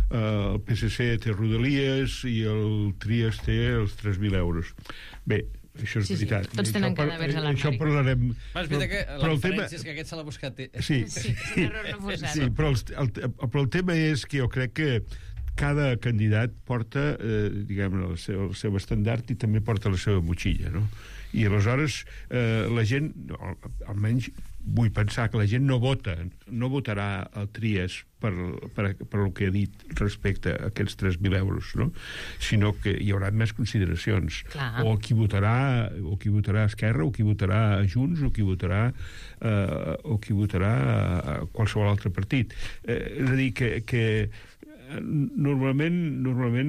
el PSC té Rodalies i el Trias té els 3.000 euros. Bé, això és veritat. Tots tenen cadàvers a l'armari. Això parlarem... És veritat que la diferència és que aquest se l'ha buscat... Sí, però el tema és que jo crec que cada candidat porta, diguem-ne, el seu estandard i també porta la seva motxilla, no? I aleshores la gent, almenys vull pensar que la gent no votarà el Trias per el que ha dit respecte a aquests 3.000 euros, no? Sinó que hi haurà més consideracions. Clar. O qui votarà Esquerra, o qui votarà Junts, o qui votarà qualsevol altre partit. És a dir, que normalment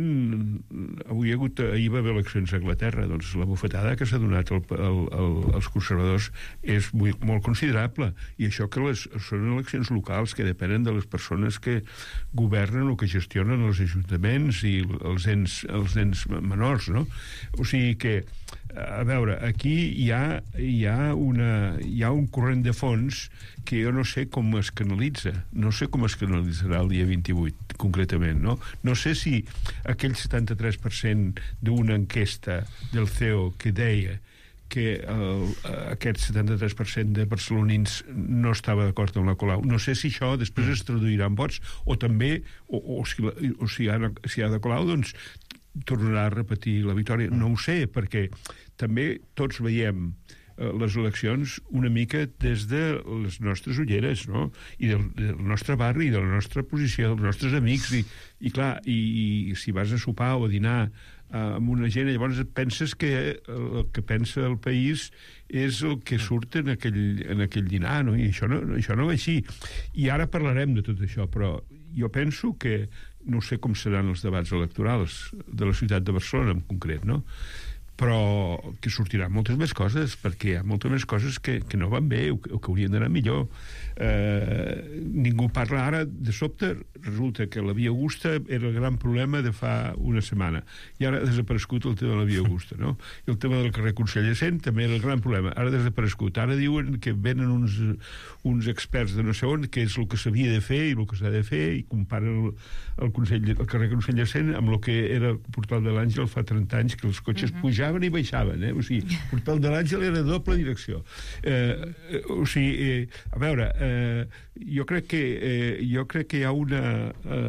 ahir va haver eleccions a Anglaterra, doncs la bufetada que s'ha donat als conservadors és molt considerable, i això que són eleccions locals que depenen de les persones que governen o que gestionen els ajuntaments i els ens menors, no? O sigui que, a veure, aquí hi ha un corrent de fons que jo no sé com es canalitza, no sé com es canalitzarà el dia 28 concretament, no? No sé si aquell 73% d'una enquesta del CEO que deia que aquest 73% de barcelonins no estava d'acord amb la Colau. No sé si això després es traduirà en vots, o també, o si ha de Colau, doncs tornarà a repetir la victòria. No ho sé, perquè també tots veiem les eleccions una mica des de les nostres ulleres, no? I del nostre barri, i de la nostra posició, dels nostres amics, i clar, i si vas a sopar o a dinar amb una gent, llavors penses que el que pensa el país és el que surt en aquell dinar, no? I això no va així. I ara parlarem de tot això, però jo penso que no sé com seran els debats electorals de la ciutat de Barcelona en concret, no? Però que sortiran moltes més coses, perquè hi ha moltes més coses que no van bé o que haurien d'anar millor. Ningú parla ara, de sobte resulta que la Via Augusta era el gran problema de fa una setmana, i ara ha desaparegut el tema de la Via Augusta, no? I el tema del carrer Consell Cent també era el gran problema, ara ha desaparegut. Ara diuen que venen uns experts de no sé on, que és el que s'havia de fer i el que s'ha de fer, i comparen el carrer Consell Cent amb el que era el Portal de l'Àngel fa 30 anys, que els cotxes pujaven i baixaven, O sigui, el Portal de l'Àngel era doble direcció. O sigui, a veure, jo crec que hi ha una...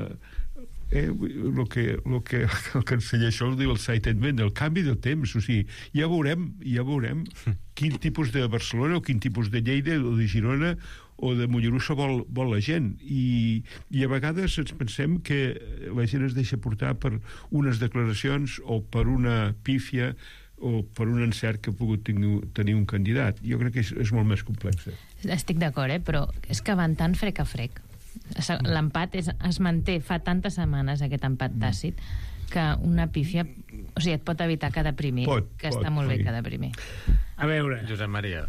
el que el canceller Scholz diu el Zeitenwende, el canvi del temps, o sigui, ja veurem quin tipus de Barcelona o quin tipus de Lleida o de Girona o de Mollerussa vol la gent, i a vegades ens pensem que la gent es deixa portar per unes declaracions o per una pífia o per un encert que ha pogut tenir un candidat. Jo crec que és molt més complex. Estic d'acord, però és que van tan frec a frec. L'empat es manté fa tantes setmanes, aquest empat tàcit, que una pífia, o sigui, et pot evitar cada primer, que està molt bé cada primer. A veure, Josep Maria,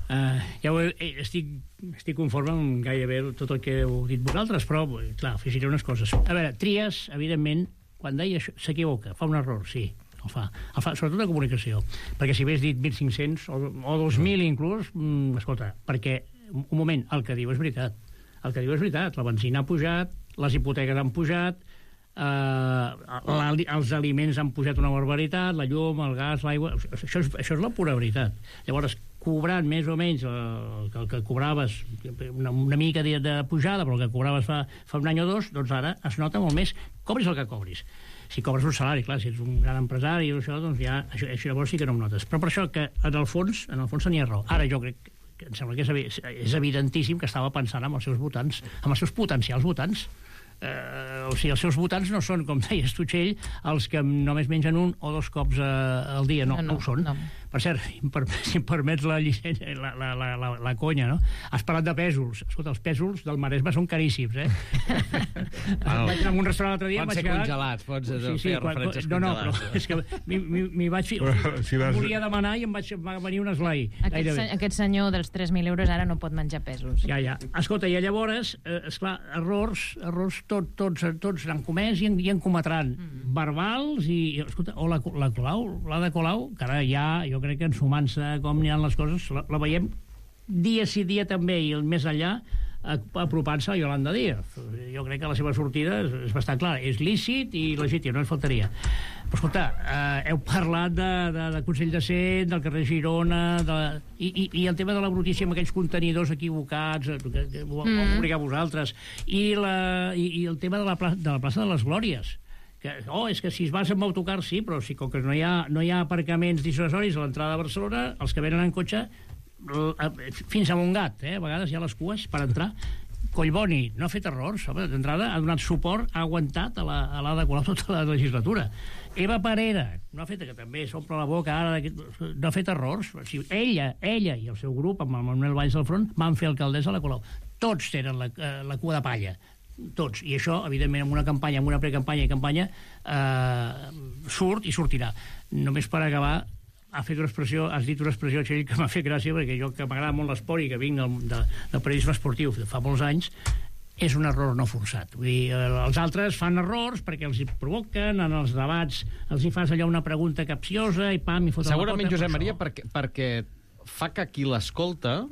estic conforme amb gairebé tot el que heu dit vosaltres, però, clar, afegiré unes coses. A veure, Trias, evidentment, quan deia això, s'equivoca, fa un error, sí, el fa, sobretot de comunicació, perquè si hagués dit 1.500 o 2.000 inclús, escolta, perquè, un moment, el que diu és veritat, la benzina ha pujat, les hipoteques han pujat, els aliments han pujat una barbaritat, la llum, el gas, l'aigua, això és la pura veritat. Llavors, cobrant més o menys el que cobraves, una mica de pujada, però el que cobraves fa un any o dos, doncs ara es nota molt més, cobris el que cobris. Si cobres un salari, clar, si ets un gran empresari i això, doncs ja, això llavors sí que no ho notes. Però per això que en el fons tenia raó. Ara jo crec que em sembla que és evidentíssim que estava pensant amb els seus votants, amb els seus potencials votants. O sigui, els seus votants no són, com deies tu, Txell, els que només mengen un o dos cops al dia, no ho són. No. Per cert, si em permets la conya, no? Has parlat de pèsols. Escolta, els pèsols del Maresme són caríssims, Vaig anar a un restaurant l'altre dia... Pots ser congelats, pots fer referències congelades. No, però és que m'hi vaig fer... Volia demanar i em va venir un esglai. Aquest senyor dels 3.000 euros ara no pot menjar pèsols. Ja. Escolta, i llavors, esclar, errors tots n'han comès i en cometran. Verbals i... Escolta, o la de Colau, que ara ja, jo crec que ensumant-se com n'hi ha les coses, la veiem dia sí dia també, i el més enllà, apropant-se a Yolanda Díaz. Jo crec que la seva sortida és bastant clara. És lícit i legítim, no ens faltaria. Però, escolta, heu parlat de Consell de Cent, del carrer Girona, i el tema de la brutícia amb aquells contenidors equivocats, que ho obligueu vosaltres, i el tema de la plaça de les Glòries. És que si es vas amb autocar, sí, però com que no hi ha aparcaments dissuasoris a l'entrada de Barcelona, els que venen en cotxe fins a Montgat, a vegades hi ha les cues per entrar. Collboni no ha fet errors, d'entrada ha donat suport, ha aguantat a l'Ada Colau tota la legislatura. Eva Parera no ha fet, que també s'omple la boca ara, no ha fet errors. Ella i el seu grup, amb el Manuel Valls al front, van fer alcaldessa a la Colau. Tots tenen la cua de palla, tots, i això, evidentment, amb una campanya, amb una precampanya i campanya, surt i sortirà. Només per acabar, has dit una expressió, Txell, que m'ha fet gràcia, perquè jo, que m'agrada molt l'esport i que vinc del periodisme esportiu de fa molts anys, és un error no forçat. Vull dir, els altres fan errors perquè els hi provoquen, en els debats els hi fas allò una pregunta capciosa i pam, i foten la pota. Segurament, Josep Maria, perquè fa que qui l'escolta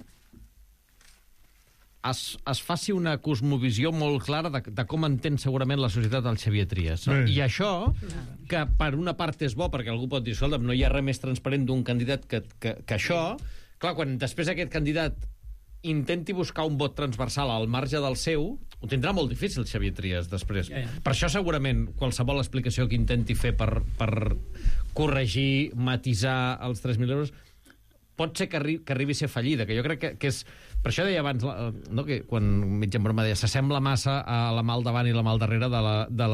es faci una cosmovisió molt clara de com entén segurament la societat del Xavier Trias. No? I això, que per una part és bo, perquè algú pot dir, escolta'm, no hi ha res més transparent d'un candidat que això, clar, quan després aquest candidat intenti buscar un vot transversal al marge del seu, ho tindrà molt difícil Xavier Trias després. Per això segurament qualsevol explicació que intenti fer per corregir, matisar els 3.000 euros pot ser que arribi a ser fallida, que jo crec que és... Per això deia abans, no, que quan mig en broma deia s'assembla massa a la mà al davant i la mà al darrere de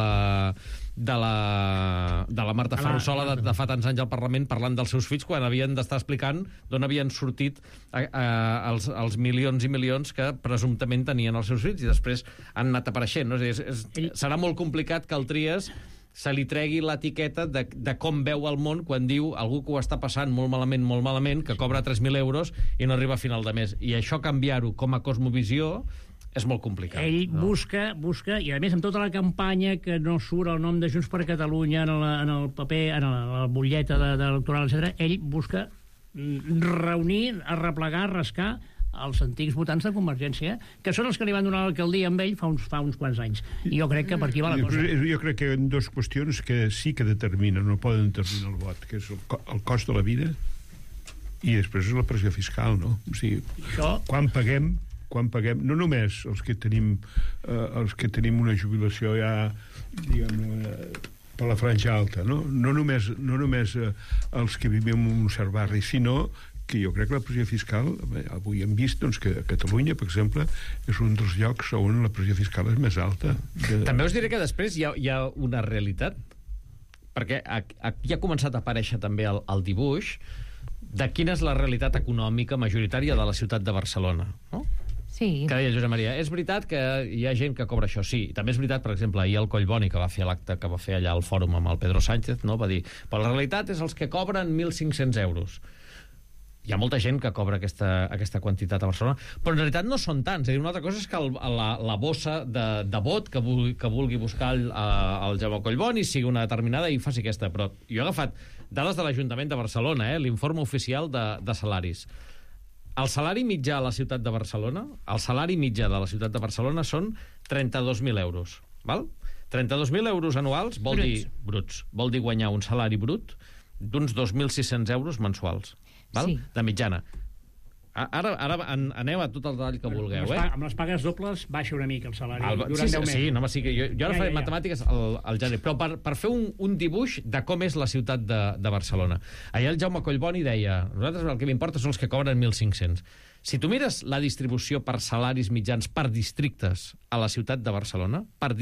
la Marta Ferrusola de fa tants anys al Parlament parlant dels seus fills quan havien d'estar explicant d'on havien sortit els milions i milions que presumptament tenien els seus fills i després han anat apareixent. No? Serà molt complicat que el Trias se li tregui l'etiqueta de com veu el món quan diu algú que ho està passant molt malament, que cobra 3.000 euros i no arriba a final de mes. I això canviar-ho com a cosmovisió és molt complicat. Ell busca, i a més amb tota la campanya que no surt el nom de Junts per Catalunya en el paper, en la butlleta electoral, etc., ell busca reunir, arreplegar, rascar els antics votants de Convergència, que són els que li van donar l'alcaldia amb ell fa uns quants anys. I jo crec que per aquí va la cosa. Jo crec que hi ha dues qüestions que sí que determinen, no poden determinar el vot, que és el cost de la vida i després és la pressió fiscal, no? O sigui, quan paguem, no només els que tenim una jubilació ja, diguem, per la franja alta, no només els que vivim en un cert barri, sinó que jo crec que la pressió fiscal, avui hem vist doncs, que Catalunya, per exemple, és un dels llocs on la pressió fiscal és més alta. També us diré que després hi ha una realitat, perquè aquí ha començat a aparèixer també el dibuix de quina és la realitat econòmica majoritària de la ciutat de Barcelona, no? Sí. Que deia Josep Maria, és veritat que hi ha gent que cobra això, sí. També és veritat, per exemple, ahir el Collboni, que va fer l'acte que va fer allà al fòrum amb el Pedro Sánchez, no? Va dir, però la realitat és els que cobren 1.500 euros. Hi ha molta gent que cobra aquesta quantitat a Barcelona, però en realitat no són tants. Una altra cosa és que la bossa de vot que vulgui buscar el Jaume Collboni sigui una determinada i faci aquesta. Però jo he agafat dades de l'Ajuntament de Barcelona, l'informe oficial de salaris. El salari mitjà a la ciutat de Barcelona, són 32.000 euros. Val? 32.000 euros anuals vol dir guanyar un salari brut d'uns 2.600 euros mensuals. Val? Sí. De mitjana. Ara aneu a tot el detall que vulgueu. Amb les pagues dobles baixa una mica el salari durant 10 mesos. Sí, no, sí, jo ara faré matemàtiques al gener, però per fer un dibuix de com és la ciutat de Barcelona. Allà el Jaume Collboni deia, nosaltres el que m'importa són els que cobren 1.500. Si tu mires la distribució per salaris mitjans per districtes a la ciutat de Barcelona,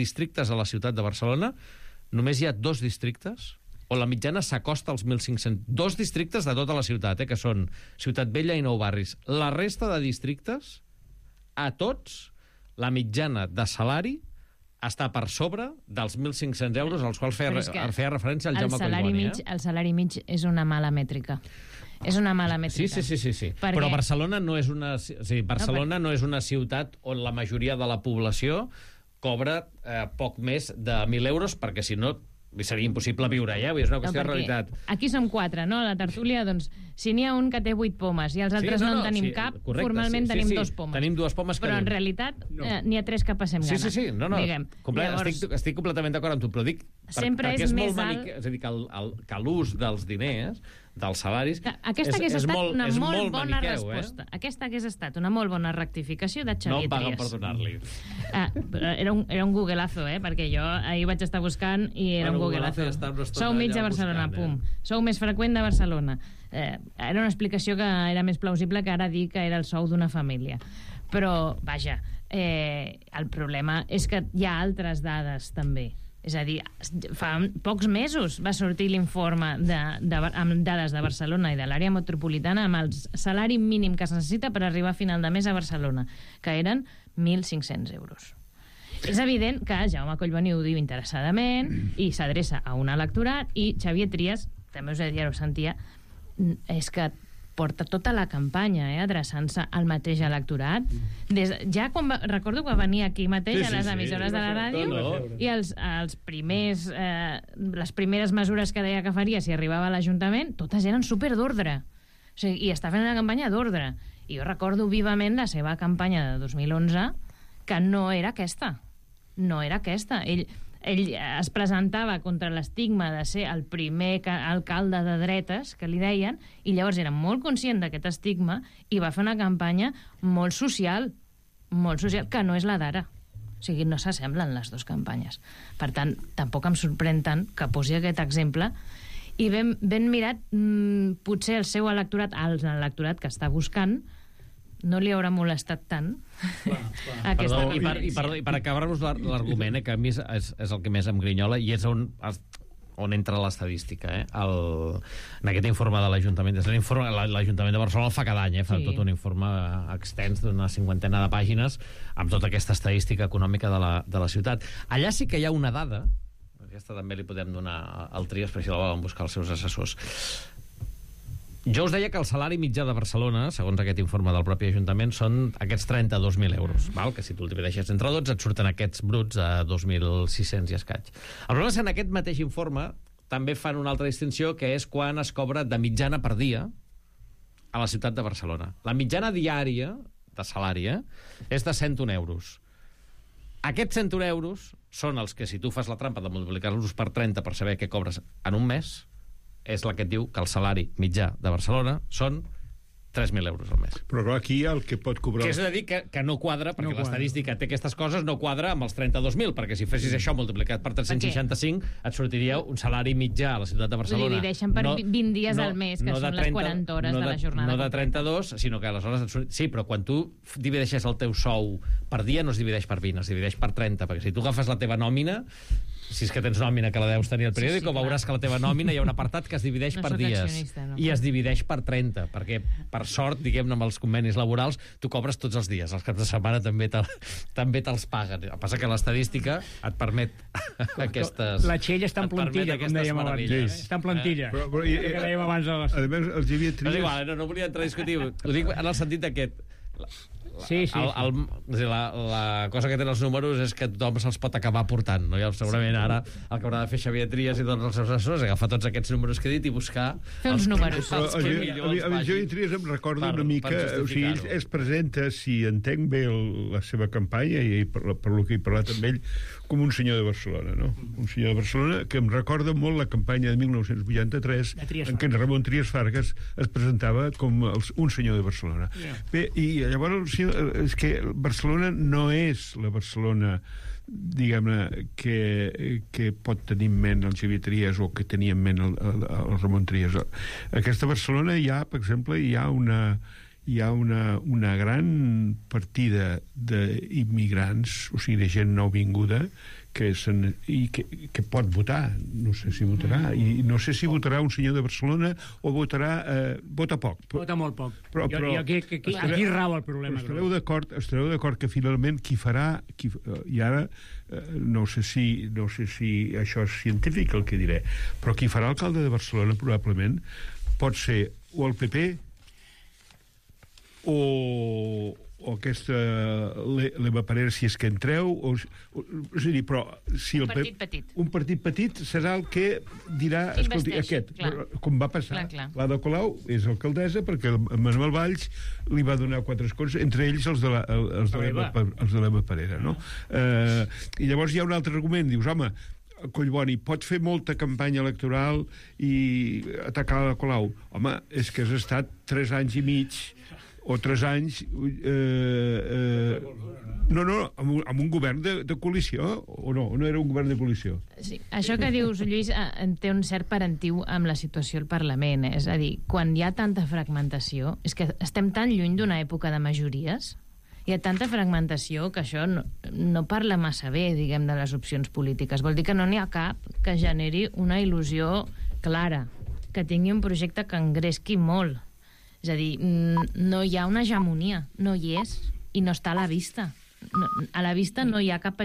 només hi ha 2 districtes on la mitjana s'acosta als 1.500. 2 districtes de tota la ciutat, que són Ciutat Vella i Nou Barris. La resta de districtes, a tots, la mitjana de salari està per sobre dels 1.500 euros als quals feia referència el Jaume Collboni. El salari mig és una mala mètrica. És una mala mètrica. Sí. Però Barcelona no és una ciutat on la majoria de la població cobra poc més de 1.000 euros, perquè si no seria impossible viure allà, és una qüestió de realitat. Aquí som 4, no? A la tertúlia, doncs, si n'hi ha un que té 8 pomes i els altres no en tenim cap, formalment tenim 2 pomes. Tenim 2 pomes. Però en realitat n'hi ha 3 que passem gana. Sí, estic completament d'acord amb tu, però dic sempre és més alt. És a dir, que l'ús dels diners, dels salaris, aquesta hagués estat una molt bona maniqueu, resposta. Aquesta hagués estat una molt bona rectificació de Xavier Trias. No em paguen per donar-li. Era un googleazo, perquè jo ahir vaig estar buscant i era un googleazo. Sou mig de Barcelona, pum. Sou més freqüent de Barcelona. Era una explicació que era més plausible que ara dir que era el sou d'una família. Però, vaja, el problema és que hi ha altres dades, també. És a dir, fa pocs mesos va sortir l'informe amb dades de Barcelona i de l'àrea metropolitana amb el salari mínim que es necessita per arribar a final de mes a Barcelona, que eren 1.500 euros. És evident que Jaume Collboni ho diu interessadament i s'adreça a un electorat, i Xavier Trias, també us he dit, ja ho sentia, és que porta tota la campanya adreçant-se al mateix electorat. Recordo que venia aquí mateix a les emissores de la ràdio i les primeres mesures que deia que faria si arribava a l'Ajuntament, totes eren superdordre. O sigui, i està fent una campanya d'ordre. I jo recordo vivament la seva campanya de 2011, que no era aquesta. No era aquesta. Ell es presentava contra l'estigma de ser el primer alcalde de dretes, que li deien, i llavors era molt conscient d'aquest estigma i va fer una campanya molt social, que no és la d'ara. O sigui, no s'assemblen les dues campanyes. Per tant, tampoc em sorprèn tant que posi aquest exemple, i ben mirat, potser el seu electorat, l'electorat que està buscant, no li haurà molestat tant. Perdó, i per acabar-vos l'argument, que a mi és el que més em grinyola, i és on entra l'estadística, en aquest informe de l'Ajuntament. L'Ajuntament de Barcelona el fa cada any, fa tot un informe extens d'una 50ena de pàgines amb tota aquesta estadística econòmica de la ciutat. Allà sí que hi ha una dada, aquesta també li podem donar al Trias, per si la volen buscar els seus assessors. Jo us deia que el salari mitjà de Barcelona, segons aquest informe del propi Ajuntament, són aquests 32.000 euros, que si tu el divideixes entre 12 et surten aquests bruts a 2.600 i escaig. El problema és que en aquest mateix informe també fan una altra distinció, que és quan es cobra de mitjana per dia a la ciutat de Barcelona. La mitjana diària de salari és de 101 euros. Aquests 101 euros són els que, si tu fas la trampa de multiplicar-los per 30 per saber què cobres en un mes, és la que et diu que el salari mitjà de Barcelona són 3.000 euros al mes. Però clar, aquí el que pot cobrar... Que és a dir que no quadra, perquè l'estadística té aquestes coses, no quadra amb els 32.000, perquè si fessis això multiplicat per 365, et sortiria un salari mitjà a la ciutat de Barcelona. Ho divideixen per 20 dies al mes, que són les 40 hores de la jornada. No de 32, sinó que aleshores... Sí, però quan tu divideixes el teu sou per dia, no es divideix per 20, es divideix per 30, perquè si tu agafes la teva nòmina, si és que tens nòmina, que la deus tenir al periòdic, veuràs que la teva nòmina hi ha un apartat que es divideix per dies. I es divideix per 30, perquè, per sort, diguem-ne, amb els convenis laborals, tu cobres tots els dies. Els caps de setmana també te'ls paguen. El que passa que l'estadística et permet aquestes... La Txell està en plantilla, com dèiem abans. Està en plantilla. Que dèiem abans de les... A més, el Xavier Trias... És igual, no volia entrar a discutir. Ho dic en el sentit aquest... Sí. La cosa que tenen els números és que tothom se'ls pot acabar portant, no? I segurament ara el que haurà de fer Xavier Trias i tots els seus assessors és agafar tots aquests números que he dit i buscar fer uns números. El Xavier Trias em recorda una mica, o sigui, ell es presenta, si entenc bé la seva campanya, i per lo que he parlat amb ell, com un senyor de Barcelona, no? Un senyor de Barcelona que em recorda molt la campanya de 1983 en què en Ramon Trias Fargas es presentava com un senyor de Barcelona. Bé, i llavors és que Barcelona no és la Barcelona, diguem-ne, que pot tenir en ment el Xavier Trias o que tenia en ment el Ramon Trias. Aquesta Barcelona hi ha, per exemple, hi ha una gran partida d'immigrants, o sigui, de gent nouvinguda, que pot votar. No sé si votarà. I no sé si votarà un senyor de Barcelona o vota poc. Vota molt poc. Però aquí rau el problema. Estareu d'acord que finalment qui farà... I ara no sé si això és científic el que diré, però qui farà alcalde de Barcelona probablement pot ser o el PP o o aquesta l'Eva Parera, si és que entreu, és a dir, però si un partit petit. Un partit petit serà el que dirà, escolti, aquest, com va passar. L'Ada Colau és alcaldessa perquè el Manuel Valls li va donar 4 escons, entre ells els de l'Eva Parera, no? I llavors hi ha un altre argument, dius, home, Collboni pot fer molta campanya electoral i atacar la Colau. Home, és que has estat 3 anys i mig o 3 anys amb un govern de coalició, o no era un govern de coalició? Sí, això que dius, Lluís, té un cert parentiu amb la situació al Parlament, és a dir, quan hi ha tanta fragmentació, és que estem tan lluny d'una època de majories, hi ha tanta fragmentació que això no parla massa bé, diguem, de les opcions polítiques. Vol dir que no n'hi ha cap que generi una il·lusió clara, que tingui un projecte que engresqui molt. És a dir, no hi ha una hegemonia, no hi és, i no està a la vista. A la vista no hi ha cap